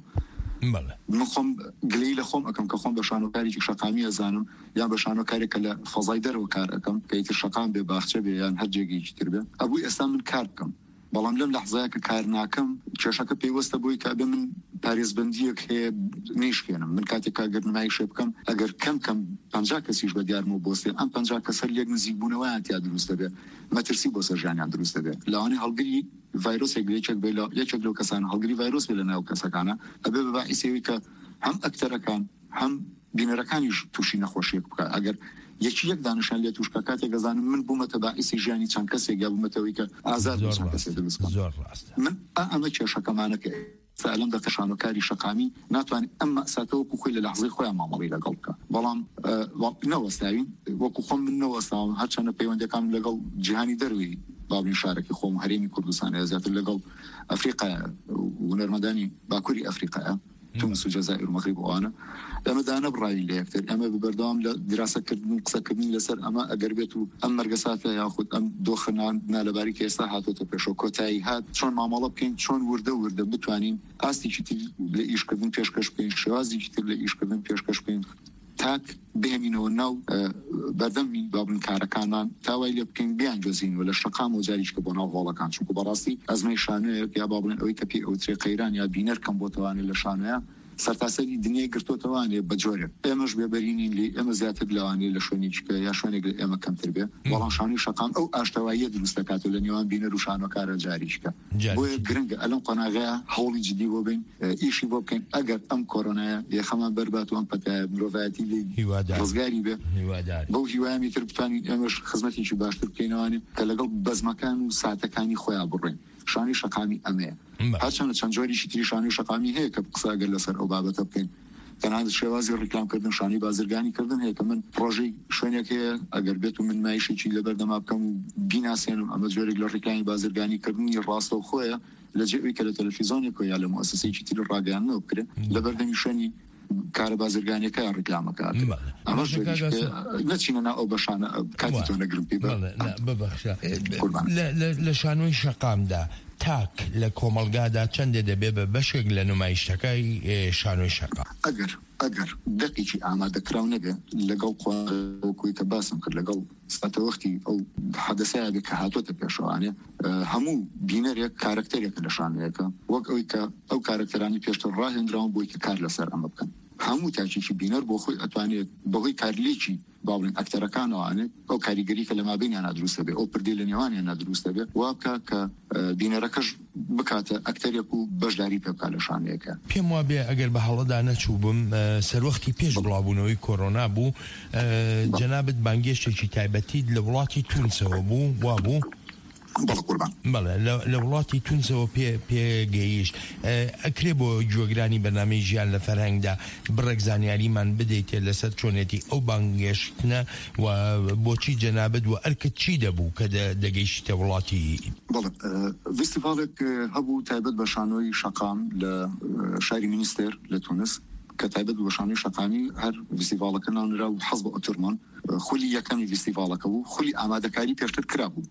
من خۆم گلەی لە خۆم ئەەکەم کە خۆم بە شانۆکارێکی شەقامی ئەزانم یان بە شانۆکارێکە لە فەزای دەرەوە کار ئەەکەم کە ئیتر شەقام بێ باخچە بێ یان هەر جێگەیەکی تر بێ ئەبووی ئێستا من کار بکەم بەڵام لەم لەحظەیە کە کار ناکەم کێشەکە پێیوەستە بۆی کە بێ من پارێزبندیەک هەیە نیشکێنم من کاتێک کارگەرنمایی شێ بکەم ئەگەر کەم 50 کەسیش بە دیارمە بۆستێ ئەم 50 کەسەر لێک نزیکبوونەوەیان تیا دروست دەبێ مەترسی بۆ سەر ژیانیان دروست دەبێت لەوانەیە هەڵگری ڤایرۆسێک یەکێک لەو کەسانە هەڵگری ڤایرۆس بێ لە ناو کەسەکانە ئەبێ بە باعیسەوەی کە هەم ئەکتەرەکان هەم بینەرەکانیش تووشی نەخۆشیەک بکە ئەگەر یەک دانشان لێ توشکە کاتێک گەزانم من بوومەتە باعیسی ژیانی چەند کەسێک یا بوومەتەوەی کە ئازار چەند کەسێک دروست من ئەمە کێشەکەمانەکە سالم دەکە شانۆکاری شەقامی ناتوانێت ئەم مەساتەوە کوخۆی لە لەحظەی خۆیان مامەڵی لەگەڵ بکە بەڵام نەوەستاوین وەکو خۆم من نەوەستاوم هەرچەندە پەیوەندەکان لەگەڵ جیهانی دەروی باڵین شارێکی خۆم هەرێمی کوردستان زیاتر لەگەڵ ئەفریقا و نەرمەدانی باکووری ئەفریقا تونس و جەزائیر و مەغریب ئەوانە ئەمەدانە بڕاوی لە یەکتر ئەمە ببەردەوام لە دیراسەکردن قسەکردنی لەسەر ئەمە ئەگەر بێت و ئەم مەرگەساتە یاخود ئەم دۆخنان نالەباری کە ئێستا هاتۆتە پێشەوە کۆتایی هات چۆن مامەڵە بکەین چۆن وردە بتوانین ئاستێکی تر لە ئیشکردن پێشکەش بکەین شێوازێکی تر لە ئیشکردن پێشکەش بکەین تاک بهێنینەوە ناو بەردەمی بابن کارەکانمان تاوای لێ بکەین بیان جۆزین و لە شەقام و جاریشکە بۆ ناو هۆڵەکان چونکە بەڕاستی ئەزمەی شانۆیەک یا بابڵێن ئەوەی کە پێ ئەوترێ قەیران یا بینەر کەم بۆتەوانێت لە شانۆیە سەرتاسەری دنیای گرتوتەوانێ بە جۆرێک ئێمەش بێبەرینین لێ ئێمە زیاتر لەوانێ لە شوێنێککە یا شوێنێک لە ئێمە کەمتر بێ بەڵام شانۆی شەقام ئەو ئاشتەواییە دروست دەکات لە نێوان بینەر و شانۆکارە جاریشکە بۆیە گرنگە ئەلەم قۆناغەیە هەوڵی جدی بۆ بین ئیشی بۆ بکەین ئەگەر ئەم کۆرۆنایە یەخەمان بەربات و ئەم پەتایە مرۆڤایەتی لێ ڕزگاری بێ بەو هیوایەمی تر بتوانین ئێمەش خزمەتێکی باشتر بکەینەوانێ کە لەگەڵ بەزمەکان و ساتەکانی خۆیان بڕێن شانۆی شەقامی ئەمەیە هەرچەندە چەند جۆریشی تری شانۆی شەقامی هەیە کە قسەگەر لەسەر ئەو بابەتە بکەین تەنها شێوازی ڕیکلامکردن شانی بازرگانی کردن هەیە کە من پرۆژەی شوێنێک هەیە ئەگەر بێت و من مایشێکی لەبەردەما بکەم و بیناسێنم ئەمە جۆرێک لە ڕیکلامی بازرگانی کردنی ڕاستە و خۆیە لە جێوەی کە لە تەلەڤیزۆنێک یا لە مؤسسەیەکی تر ڕاگەیانەوە بکرێت لەبەردەمی شوێنی کارە بازرگانیەکە ڕیکلامەکە ئەمە نەچینە ئەو بەشانە کاتی تۆ نەگرم پێ ببەخشە لە شانۆی شەقامدا تاک لە کۆمەڵگادا چەندێ دەبێ بە بەشێک لە نمایشتەکەی شانۆی شەقام ئەگەر دقیقی ئامادەکراو نەبێ لەگەڵ کوی کە باسم کرد لەگەڵ ساتەوەختی ئەو حەدەسایە بێ کە هاتۆتە پێشەوانێ هەموو بینەرێک کارکتەرێکە لە شانۆیەکە وەک ئەوی کە ئەو کارکتەرانی پێشتر ڕاهێنراون بۆی کە کار لەسەر ئەمە بکەن هەموو تاکیکی بینەر بۆ خۆی ئەتوانێت بەهۆی کارلێکی باڵین ئەکتەرەکانەوانێت ئەو کاریگەری کە لە مابینیان نادروستە بێ ئەو پردی لە نێوانیان نادروستە بێت وابکە کە بینەرەکەش بکاتە ئەکتەرێک و بەشداری پێ بکات لە شانۆیەکە پێم وابێ ئەگەر بە هەڵەدا نەچوو بم سەروەختی پێش بڵاوبوونەوەی کۆرۆنا بوو جەنابەت بانگێشتێکی تایبەتی لە وڵاتی تونسەوە بوو وابوو بەڵێ لە وڵاتی تونسەوە پێگەیشت ئەکرێ بۆ جۆگرانی بەنامەی ژیان لە فەرهەنگدا بڕێک زانیاریمان بدەیتێ لەسەر چۆنێتی ئەو بانگێشتنە و بۆچی جەنابەت و ئەرکت چی دەبوو کە دەگەیشتە وڵاتی فستیڤالێک هەبوو تایبەت بە شانۆی شەقام لە شاری مینیستێر لە تونس کە تایبەت بە شانۆی شەقامی هەر فستیڤالەکە ناونرا و حەز بە ئۆتۆرمان خولی یەکەمی فستیڤالەکە بوو خولی ئامادەکاری پێشتر کرا بوو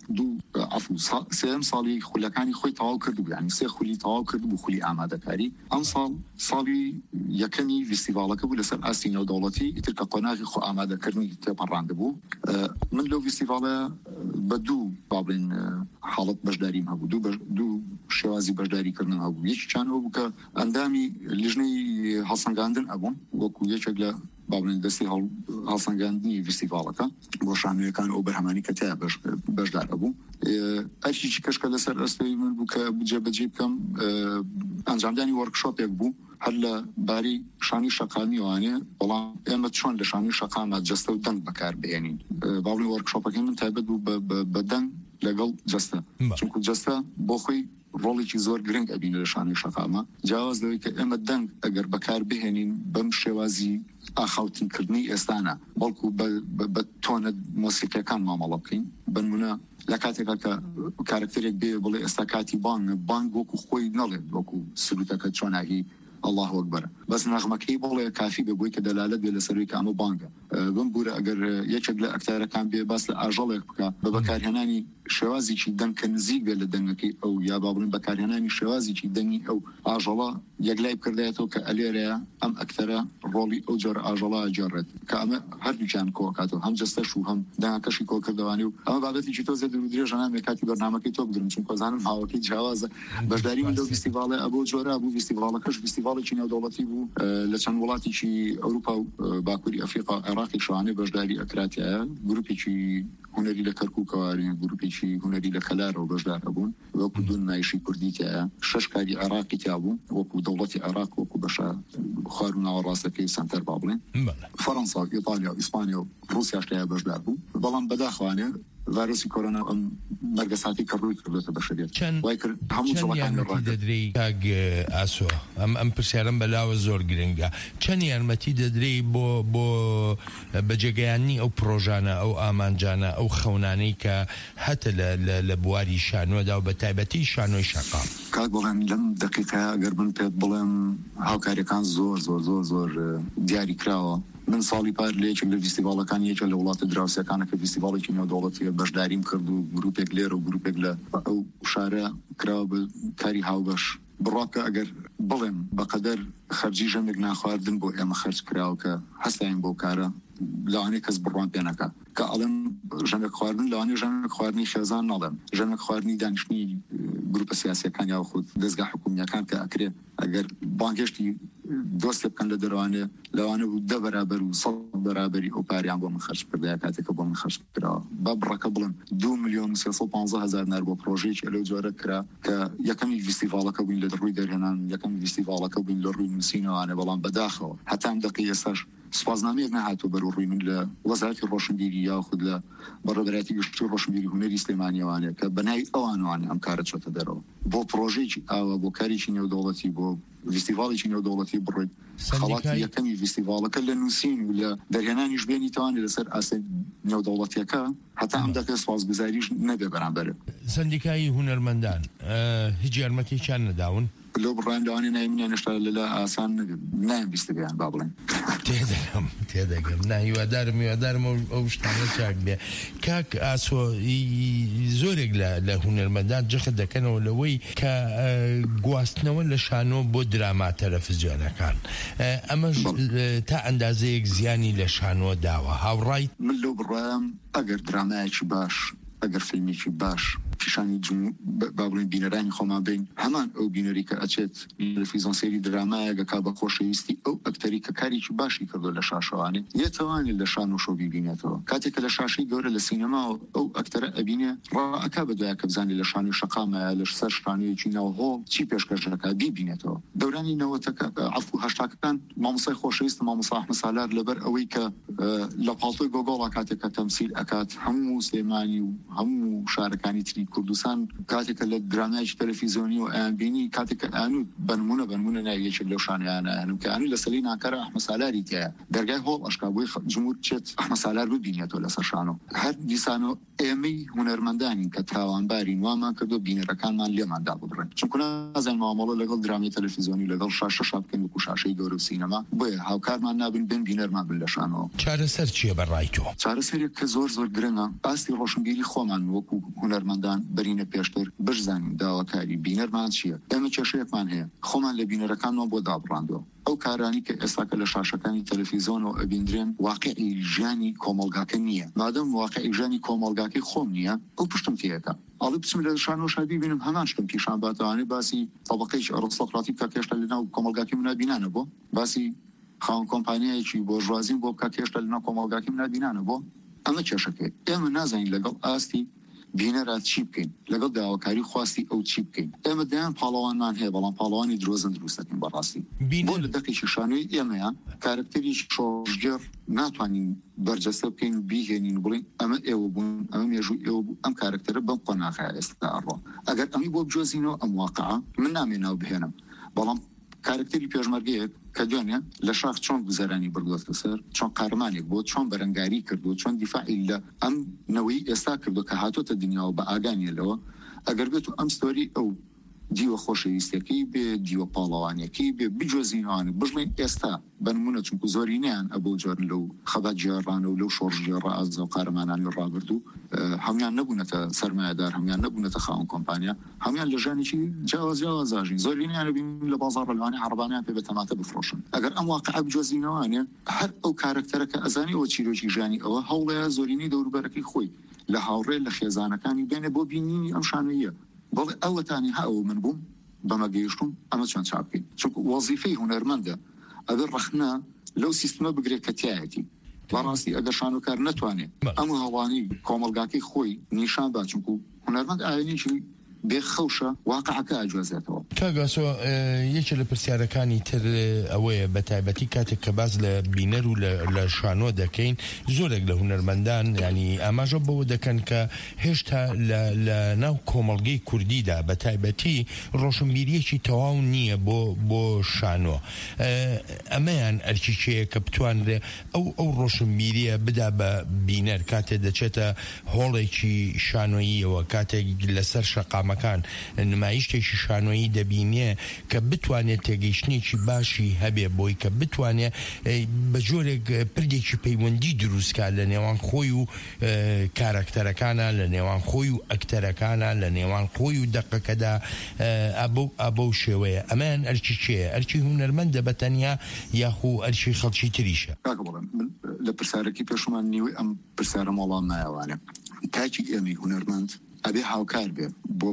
سێم ساڵی خولەکانی خۆی تەواو کردبوو یعنی سێ خولی تەواو کردبوو خولی ئامادەکاری ئەم ساڵی یەکەمی فستیڤالەکە بوو لەسەر ئاستی نێودەوڵەتی ئیتر کە قۆناغی خۆ ئامادەکردنی تێپەڕاندە بوو من لەو فستیڤالە بە دوو بابڵین حاڵەت بەشداریم هەبوو دوو شێوازی بەشداریکردن هەبوو یەکیان بوو کە ئەندامی لیژنەی هەڵسەنگاندن ئەبوون وەکو یەکێک لە باڵین دەستی هەڵسەنگاندنی فستیڤالەکە بۆ شانۆیەکان ئەو بەرهەمانی کە تیا بەشدار هەبوو ئەرشیی کەشکە لەسەر ئەستەی من بوو کە بجێبەجێ بکەم ئەنجامدانی وەرکشۆپێک بوو هەر لە باری شانی شەقامی وانێ بەڵام ئێمە چۆن لە شانی شەقامە جەستە و دەنگ بەکار بهێنین باڵین وەرکشۆپەکەی من تایبەت بوو بە دەنگ لەگەڵ جەستە چونکو جەستە بۆ خۆی ڕۆڵێکی زۆر گرنگ ئەبینە لە شانەی شەقامە جیاواز لەوەی کە ئێمە دەنگ ئەگەر بەکار بهێنین بەم شێوازی ئاخاوتنکردنی ئێستانە بەڵکو بە تۆنە مۆسیقیەکان مامەڵە بکەین بنمونە لە کاتێکا کە کارکتەرێک بێ بڵێ ئێستا کاتی بانگ وەکو خۆی نەڵێت وەکو سروتەکە چۆناهی الله أكبر بس نغمكي بوله كافي بقولك دلالة بلسروي كأمو بانجا بنبورة أجر يشجل أكثر كان بس لأجلك ببكار هناني شوازي شيء دن كنزيق لدنكي أو يا بابلين بكار هناني شوازي شيء دني أو أجلا يجلي بكرداته كأليريا أم أكثر رولي أجر أجلا جرد كأم هر كان كوكاتو هم جستشو هم دنكشي كوكردوانيو أما بعدتي شيء توزد ودريج أنا مكاتي برنامج كتب قدرن شو كزانم هاوكي جواز بجداري من دو فيستيفال أبو جورا أبو فيستيفال كش فيستيفال چینە دەوڵەتی بوو لە چەند وڵاتێکی ئەوروپا و باکووری ئەفریقا عێراقی شوانێ بەشداری ئەکراتایە گروپێکی هونەری لە کەرکووکەوارین گروپێکی هونەری لە کەلارەوە بەشدار هەبوون وەکو دوو نمایشی کوردی تایە 6 کاری عێراقی تیا بوو وەکو دەوڵەتی عێراق وەکو بەشە خوار و ناوەڕاستەکەی سەنتەر با بڵێن فەڕەنسا ئیتالیا و ئیسپانیا و رووسیاش تایە بەشدار بوو بەڵام بەداخوانێ ڤایرۆسی کۆرۆنا ئەم مەرگەساتی کە ڕووی کردێتە بەشەریەت وای کرد هەموو جوڵەکانی دەدرێ کاگ ئاسۆ ئەم پرسیارم بەلاوە زۆر گرنگە چەند یارمەتی دەدرێ بۆ بەجێگەیانی ئەو پرۆژانە ئەو ئامانجانە ئەو خەونانەی کە هەتە لە بواری شانۆدا و بە تایبەتی شانۆی شەقام کاک بڵێن لەم دقیقەیە ئەگەر من پێت بڵێم هاوکاریەکان زۆر زۆر زۆر زۆر دیاری کراوە من ساڵی پار لێک لە فیستیڤالەکان یەکە لە وڵاتە دراوسەکانە کە فیستیڤاڵێکی نێودەوڵەتی بەشداریم کرد و گروپێک لێرە و گروپێک لە ئەو شارە کراوە بە کاری هاوبەش بڕاکە ئەگەر بڵێم بەقەدەر خەرجی ژەمێک ناخواردن بۆ ئێمە خەرج کراوە کە هەستاین بۆ کارە لەوانەیە کەس بڕوان پێ نەکا کە ئەڵێم ژەمێک خواردن لەوانەیە ژەمێک خواردنی خێزان نەڵێم ژەمێک خواردنی دانیشتنی گروپە سیاسیەکان یا خود دەستگا حکوومیەکان کە ئەکرێ ئەگەر بانگێشتی دۆست بکەن لە دەروانێ لەوانە بوو 10 بەرابەر و 100 بەرابەری ئەو پاریان بۆ من خەرج کردەیە کاتێکە بۆ من خەرج کراوە با بڕەکە بڵم 2,315,000 دینار بۆ پرۆژەیەکی لەو جۆرە کرا کە یەکەمی فیستیڤالەکە بووین لە ڕووی دەرهێنان یەکەمی فیستیڤالەکە بووین لە ڕووی نووسینەوەوانە بەڵام بەداخەوە هەتا ئەم دەقەی ئێستاش سوپاسنامەیەک نەهاتوە بەرەو ڕووی من لە وەزارەتی ڕۆشنبیری یاخود لە بەڕێوەبەرەتی گشتی ڕۆشنبیری هونەری سلێمانیەوانە کە بەنای ئەوانوانە ئەم کارە چۆتە دەرەوە بۆ پرۆژەیەکی ئاوە بۆ کارێکی نێودەوڵەتی بۆ فیستیڤاڵێکی نێودەوڵەتی بڕێت خەڵاتی یەکەمی فیستیڤالەکە لە نووسین و لە دەرهێنانیش بێنی توانێت لەسەر ئاستی نێودەوڵەتیەکە هەتا ئەم دەکە سوپاسگوزاریش نەبێ بەرامبەرە سەندیکای هونەرمەندان هیچ یارمەتێکیان نەداون لو بڕان لەوانێ ناوینە نشتا لەلا ئاسان نایم بیستەکەیان با بڵێن تێدەگەم هیوادارم ئەو شتانە چاک بێ کاک ئاسۆ زۆرێک لە هونەرمەندان جەخت دەکەنەوە لەوەی کە گواستنەوە لە شانۆ بۆ دراما تەلەڤیزیۆنەکان ئەمەش تا ئەندازەیەک زیانی لە شانۆ داوە هاوڕای من لەو بڕام ئەگەر درامایەکی باش ئەگەر فیلمێکی باش پیشانی بابڵین بینەرانی خۆمان بین هەمان ئەو بینەری کە ئەچێت تەلەڤیزیۆن سەیری درامایەکە کا بە خۆشەویستی ئەو ئەکتەری کە کارێکی باشی کردو لە شاشەوانێ یەتوانێت لە شان و شۆ بیبینێتەوە کاتێککە لە شاشەی گەورە لە سینەماوە ئەو ئەکتەرە ئەبینێ ڕائەکا بەدوایە کە بزانێت لە شانی شەقامە لە سەر شانەیەکی ناوهۆ چی پێشکەشەکە بیبینێتەوە دەورانی نەوەتەکە عەفو هەشتاکەکان مامۆسای خۆشەویست مامۆستا ئەحمەد سالار لەبەر ئەوەی کە لە پاڵتۆی گۆگۆڵا کاتێککە تەمسیل ئەکات هەموو سلێمانی و هەموو شارەکانی تری کوردستان کاتێکە لە درامایکی تەلەڤیزیۆنی و ئەیانبینی کاتێککە ئەنوود بنمونە ناویەکێک لەو شانەیانە هەنم کە ئەنوود لە سەلی ناکارە ئەحمەد سالاری تایە دەرگای هۆڵ ئەشکابووی جمهور چێت ئەحمەد سالار ببینێتەوە لەسەر شانۆ هەر دیسانۆ ئێمەی هونەرمەندانین کە تاوانبارین وامان کردو بینەرەکانمان لێماندا ببڕێن چونکە نازانین مامەڵە لەگەڵ درامی تەلەڤیزیۆنی لەگەڵ شاشە بکەین وەکو شاشەی گەورە و سینەما بۆیە هاوکارمان نابن بن بینەرمان بن لە شانەوە چارەسەر چییە بەڕای تۆ چارەسەرێک کە زۆر گرنگە ئاستی ڕۆشنبیری خۆمان وەکو هونەرمەندان بەرینە پێشتر بزانین داواکاری بینەرمان چییە ئێمە کێشەیەکمان هەیە خۆمان لە بینەرەکانەوە بۆ دابڕاندەوە ئەو کارانی کە ئێستاکە لە شاشەکانی تەلەڤیزیۆنەوە ئەبیندرێن واقعی ژیانی کۆمەڵگاکە نییە مادەم واقعی ژیانی کۆمەڵگاکەی خۆم نییە ئەو پشتم تێیەکە ئەڵێ بچم لە شانۆ شادی بینم هەمان شتم پیشان باتوانێت باسی تەبەقەی ئەڕستۆقراتی بکە کێشتا لەناو کۆمەڵگاکی منە بینانە بۆ باسی خاوەن کۆمپانیایەکی بۆ ژوازین بۆ بکە کێشتا لەناو کۆمەڵگاکی منە بینانە بۆ ئەمە کێشەکەی ئێمە نازانین لەگەڵ ئاستی بینەرات چی بکەین لەگەڵ داواکاری خواستی ئەو چی بکەین ئێمە دایان پاڵەوانمان هەیە بەڵام پاڵەوانی درۆزن دروستەکەین بەڕاستی بۆ لە دەقێکی شانۆی ئێمەیان کارکتەری شۆژگەر ناتوانین بەرجەستە بکەین بیهێنین بڵین ئەمە ئێوە بوون ئەمە مێژوو ئێوە بوو ئەم کارکتەرە بەم قۆناغایە ئێستا ئەڕۆ ئەگەر ئەمی بۆ بجۆزینەوە ئەم واقعە من نامێناو بهێنم بەڵام کارکتەری پێشمەرگەیەک کە دوێنێ لە شاخ چۆن گوزەرانی بردووەتە سەر چۆن قارمانێک بۆ چۆن بەرەنگاری کردو چۆن دیفاعی لە ئەم نەوەی ئێستا کردو کە هاتوۆتە دنیاوە بە ئاگانیەوە ئەگەر بێت و ئەم ستۆری ئەو دیوە خۆشەویستەکەی بێ دیوە پاڵەوانیەکەی بێ بجۆزینەوەی بژڵین ئێستا بنمونە چونکو زۆرینیان ئەبوو جۆرن لەو خەبات جێڕانە و لەو شۆڕژێڕە ئازە و قارەمانانی ڕابردوو هەمیان نەبوونەتە سەرمایه‌دار هەمیان نەبوونەتە خاوەن کۆمپانیا هەمیان لە ژانێکی جیاوازاژین زۆرینیان بین لە بازاڕ لەوانەیە عەرەبانیان پێ بەتەماتە بفرۆشن ئەگەر ئەم واقعە بجۆزینەوەیانێ هەر ئەو کارکتەرەکە ئەزانی ئەوە چیرۆکی ژانی ئەوە هەوڵەیە زۆرینی دەوروبەرەکەی خۆی لە هاوڕێ لە خێزانەکانی بێنێ بۆ بینینی ئەم شانۆیە بەڵێ ئەوەتانی هەوە من بووم بەمە گەیشتم ئەمە چۆن چاپکەین چونکو وەزیفەی هونەرمەندە ئەبێ ڕەخنە لەو سیستمە بگرێت کە تایەتی بەڕاستی ئەگەر شانۆکار نەتوانێت ئەم هەڵوانی کۆمەلگاکەی خۆی نیشان با چونکو هونەرمەند ئاوێنێکی بێخەوشە واقعەکە ئاجوازێتەوە کاگاسۆ یەکێ لە پرسیارەکانی تر ئەوەیە بە تایبەتی کاتێک کە باز لە بینەر و لە شانۆ دەکەین زۆرێک لە هونەرمەندان ینی ئاماژە بەوە دەکەن کە هێشتا لە ناو کۆمەڵگەی کوردیدا بە تایبەتی ڕۆشنبیریەکی تەواو نییە بۆ شانۆ ئەمەیان ئەرکیچەیە کە بتوانرێ ئەو ڕۆشنبیریە بدا بە بینەر کاتێ دەچێتە هۆڵێکی شانۆییەوە کاتێک لەسەر شەقام مەکان نمایشتێکی شانۆیی دەبینێ کە بتوانێت تێگەیشتنێکی باشی هەبێ بۆی کە بتوانێت بە جۆرێک پردێکی پەیوەندی دروستکە لە نێوان خۆی و کارکتەرەکانە لە نێوان خۆی و ئەکتەرەکانە لە نێوان خۆی و دەقەکەدا ئەبە و شێوەیە ئەمان ئەرکی چێە ئەرکی هونەرمەندە بەتەنیا یاخو ئەرکی خەڵکی تریشە لە پرسیارەکی پێشمان نیوەی ئەم پرسیارە مۆڵام نایەوانێ تاکی ئێمەی هونەرمەند ئەبێ هاوکار بێ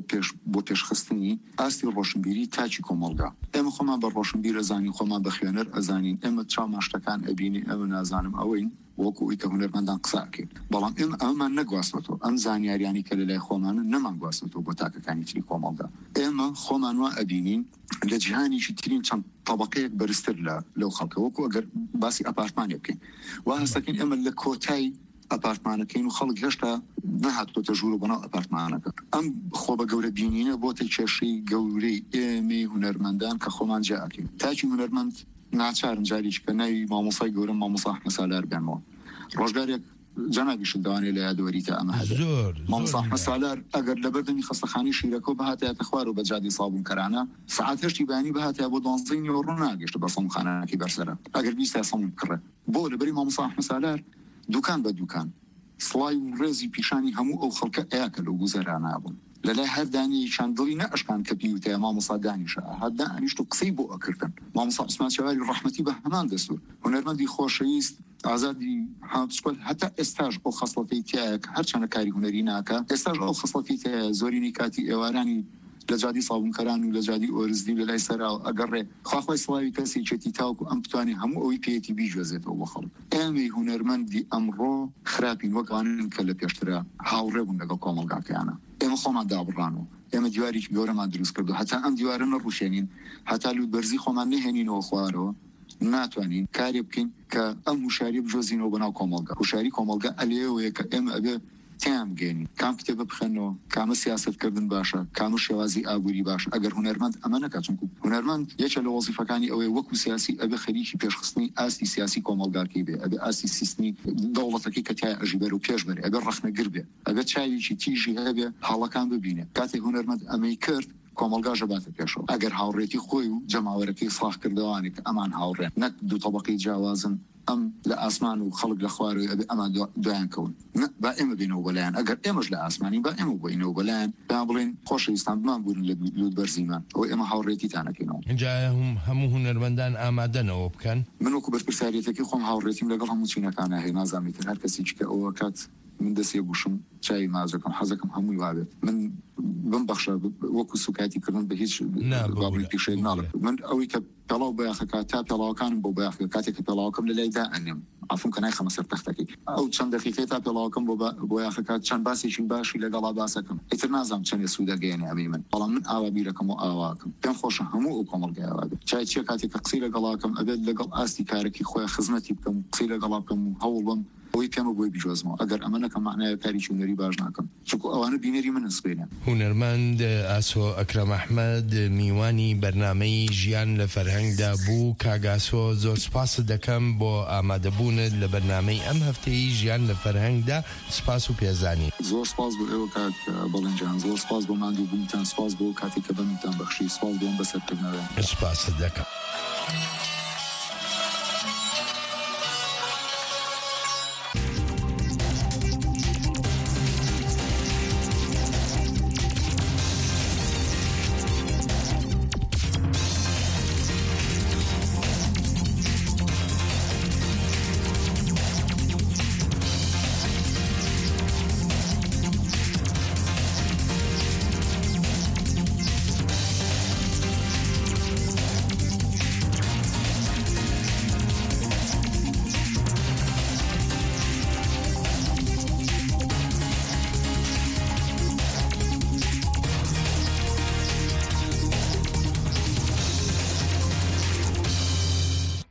بۆ پێشخستنی ئاستی ڕۆشنبیری تاچی کۆمەڵگا ئێمە خۆمان بە ڕۆشنبیر ئەزانین خۆمان بە خوێنەر ئەزانین ئێمە چاماشتەکان ئەبینی ئەمە نازانم ئەوەین وەکو ئەوی کە هونەرمەندان قساکەین بەڵام ئەمەمان نەگواستەوە ئەم زانیاریانی کە لە لای خۆمانە نەمان گواستەوە بۆ تاکەکانی تری کۆمەڵگا ئێمە خۆمان وا ئەبینین لە جیهانیشی ترین چەند طبقەیەک بەرزتر لەو خەڵکە وەکو ئەگەر باسی ئەپارتمانێ بکەین وا هەستەکەین ئێمە لە کۆتای ئەپارتمانەکەین و خەڵک هێشتا نەهاتۆتە ژوور و بەناو ئەپارتمانەکە ئەم خۆ بە گەورە بینینە بۆتە کێشەی گەورەی ئێمەی هونەرمەندان کە خۆمان جاکەین تاکی هونەرمەند ناچارن جاریش کە ناوی مامۆسای گەورە مامۆسا ئەحمەد سالار بێنەوە ڕۆژگارێک جەنابیشت دەوانێت لە یادوەریتە ئەمە هەبێت مامۆسا ئەحمەد سالار ئەگەر لە بەردەمی خەستەخانەی شیرەکە بەهاتایەتە خوار و بە جادی سابوونکەرانە سەعات هەشتی بەیانی بەهاتایە بۆ 12 ڕۆ ناگەشتە بە سەمخانەکەی بەرسەرە ئەگەر بیستە سەم بکڕێ بۆ لەبەری مامۆسا ئەحمەد سالار دوکان بە دوکان سڵای و ڕێزی پیشانی هەموو ئەو خەڵکە ئەیاکە لەو گوزەرانە بوون لەلای هەردانی چاندڵی نەئەشکان کە پیوتەیە مامۆسا دانیشە هەدا ئەنیشت و قسەی بۆ ئەکردن مامۆسا عوسمان چاواری ڕەحمەتی بە هەمان دەستور هونەرمەندی خۆشەویست ئازادی هاتسکۆل هەتا ئێستاش ئەو خەسڵەتی تایە کە هەرچەندە کاری هونەری ناکە ئێستاش ئەو خەسڵەتی تایە زۆرینی کاتی ئێوارانی لە جادی سابوونکەران و لە جادی ئۆرزدی لە لای سەراوە ئەگەڕێ خواخوای سڵاوی کەسی چێتی تاوکو ئەم بتوانێ هەموو ئەوی پێیەتی بیژۆزێتەوە بۆ خەڵک ئێمەی هونەرمەندی ئەمڕۆ خراپین وەکوانن کە لە پێشترە هاوڕێ بوون لەگەڵ کۆمەڵگاکەیانە ئێمە خۆمان دابڕانەوە ئێمە دیوارێکی گەورەمان دروست کردو هەتا ئەم دیوارە نەڕوشێنین هەتا لوودبەرزی خۆمان نهێنینەوە خوارەوە ناتوانین کارێ بکەین کە ئەم هوشاری بجۆزینەوە بەناو کۆمەڵگا هوشاری کۆمەڵگا ئەلێەوەیە کە ئێمە ئەبێ تیان بگەین کام کتێبە بخەنەوە کامە سیاستکردن باشە کامە شێوازی ئابووری باشە ئەگەر هونەرمەند ئەمە نەکات چونکو هونەرمەند یەکێک لە وەزیفەکانی ئەوەیە وەکو سیاسی ئەبێ خەریکی پێشخستنی ئاستی سیاسی کۆمەڵگاکەی بێ ئەبێ ئاستی سیستمی دەوڵەتەکەی کە تای ئەژی بەر و پێش بەرێ ئەبێ ڕەخنەگر بێ ئەبێ چاویکی تیژی هەبێ هەڵەکان ببینێ کاتێک هونەرمەند ئەمەی کرد کۆمەڵگا ژەباتە پێشەوە ئەگەر هاوڕێتی خۆی و جەماوەرەکەی ساخ کردوانی کە ئەمان هاوڕێن نەک دوو طبقەی جیاوازن ئەم لە ئاسمان و خەڵک لە خوارەوەی ئەبێ ئەمان دوایان کەون با ئێمە بینەوە بەلایەن ئەگەر ئێمەش لە ئاسمانی با ئێمە بۆینەوە بەلایەن با بڵێن خۆشەویستان بمان بوون لە لوودبەرزیمان ئەو ئێمە هاوڕێتیتانەکەینەوە اینجا هەموو هونەرمەندان ئامادەنەوە بکەن من وەکو بەرپرساریەتەکەی خۆم هاوڕێتیم لەگەڵ هەموو چینەکانە هەیە نازانیتر هەر کەسێکی کە ئەوە کات من دەسێ گوشم چای مازەکەم حەزەکەم هەمووی وابێت من بم بەخشە وەکو سوکاتی کردن بە هیچ پیشەی ناڵێت من ئەوەی کە پێڵاو بەیاخەکە تا پێڵاوەکانم بۆ بەیاخەکە کاتێک کە پێڵاوەکەم لە لایدا ئەنێم عفوم کە نایخەمە سەر تەختەکەی ئەو چەند دقیقەی تا پێڵاوەکەم بۆ یاخەکە چەند باسێکی باشی لەگەڵا باسەکەم ئیتر نازانم چەندێ سوودەگەیەنێ ئەمی من بەڵام من ئاوا بیرەکەم و ئاواکەم پێم خۆشە هەموو ئەو کۆمەڵگەی ئاوا بێت چای چیە کاتێک کە قسەی لەگەڵاکەم ئەبێت لەگەڵ ئاستی کارێکی خۆی خزمەتی بکەم قسەی لەگەڵا بکەم و هەوڵ بم ئەوەی پێمە بۆی بیجۆزمەوە ئەگەر ئەمە نەکەم معنایە کاریی هونەری باش ناکەم چونکە ئەوانە بینەری من سبێنن. هونەرمەند ئاسۆ ئەکرەم ئەحمەد میوانی بەرنامەی ژیان لە فەرهەنگدا بوو. کاگاسۆ زۆر سپاس دەکەم بۆ ئامادەبوونت لە بەرنامەی ئەم هەفتەی ژیان لە فەرهەنگدا. سپاس و پێزانی. زۆر سپاس بۆ ئێوە کاک بەڵێنجان، زۆر سپاس بۆ ماندوو بوونتان، سپاس بۆ کاتێک کە بەمتان بەخشی، سپاس بۆم بەسەرکردنەوە. سپاس دەکەم.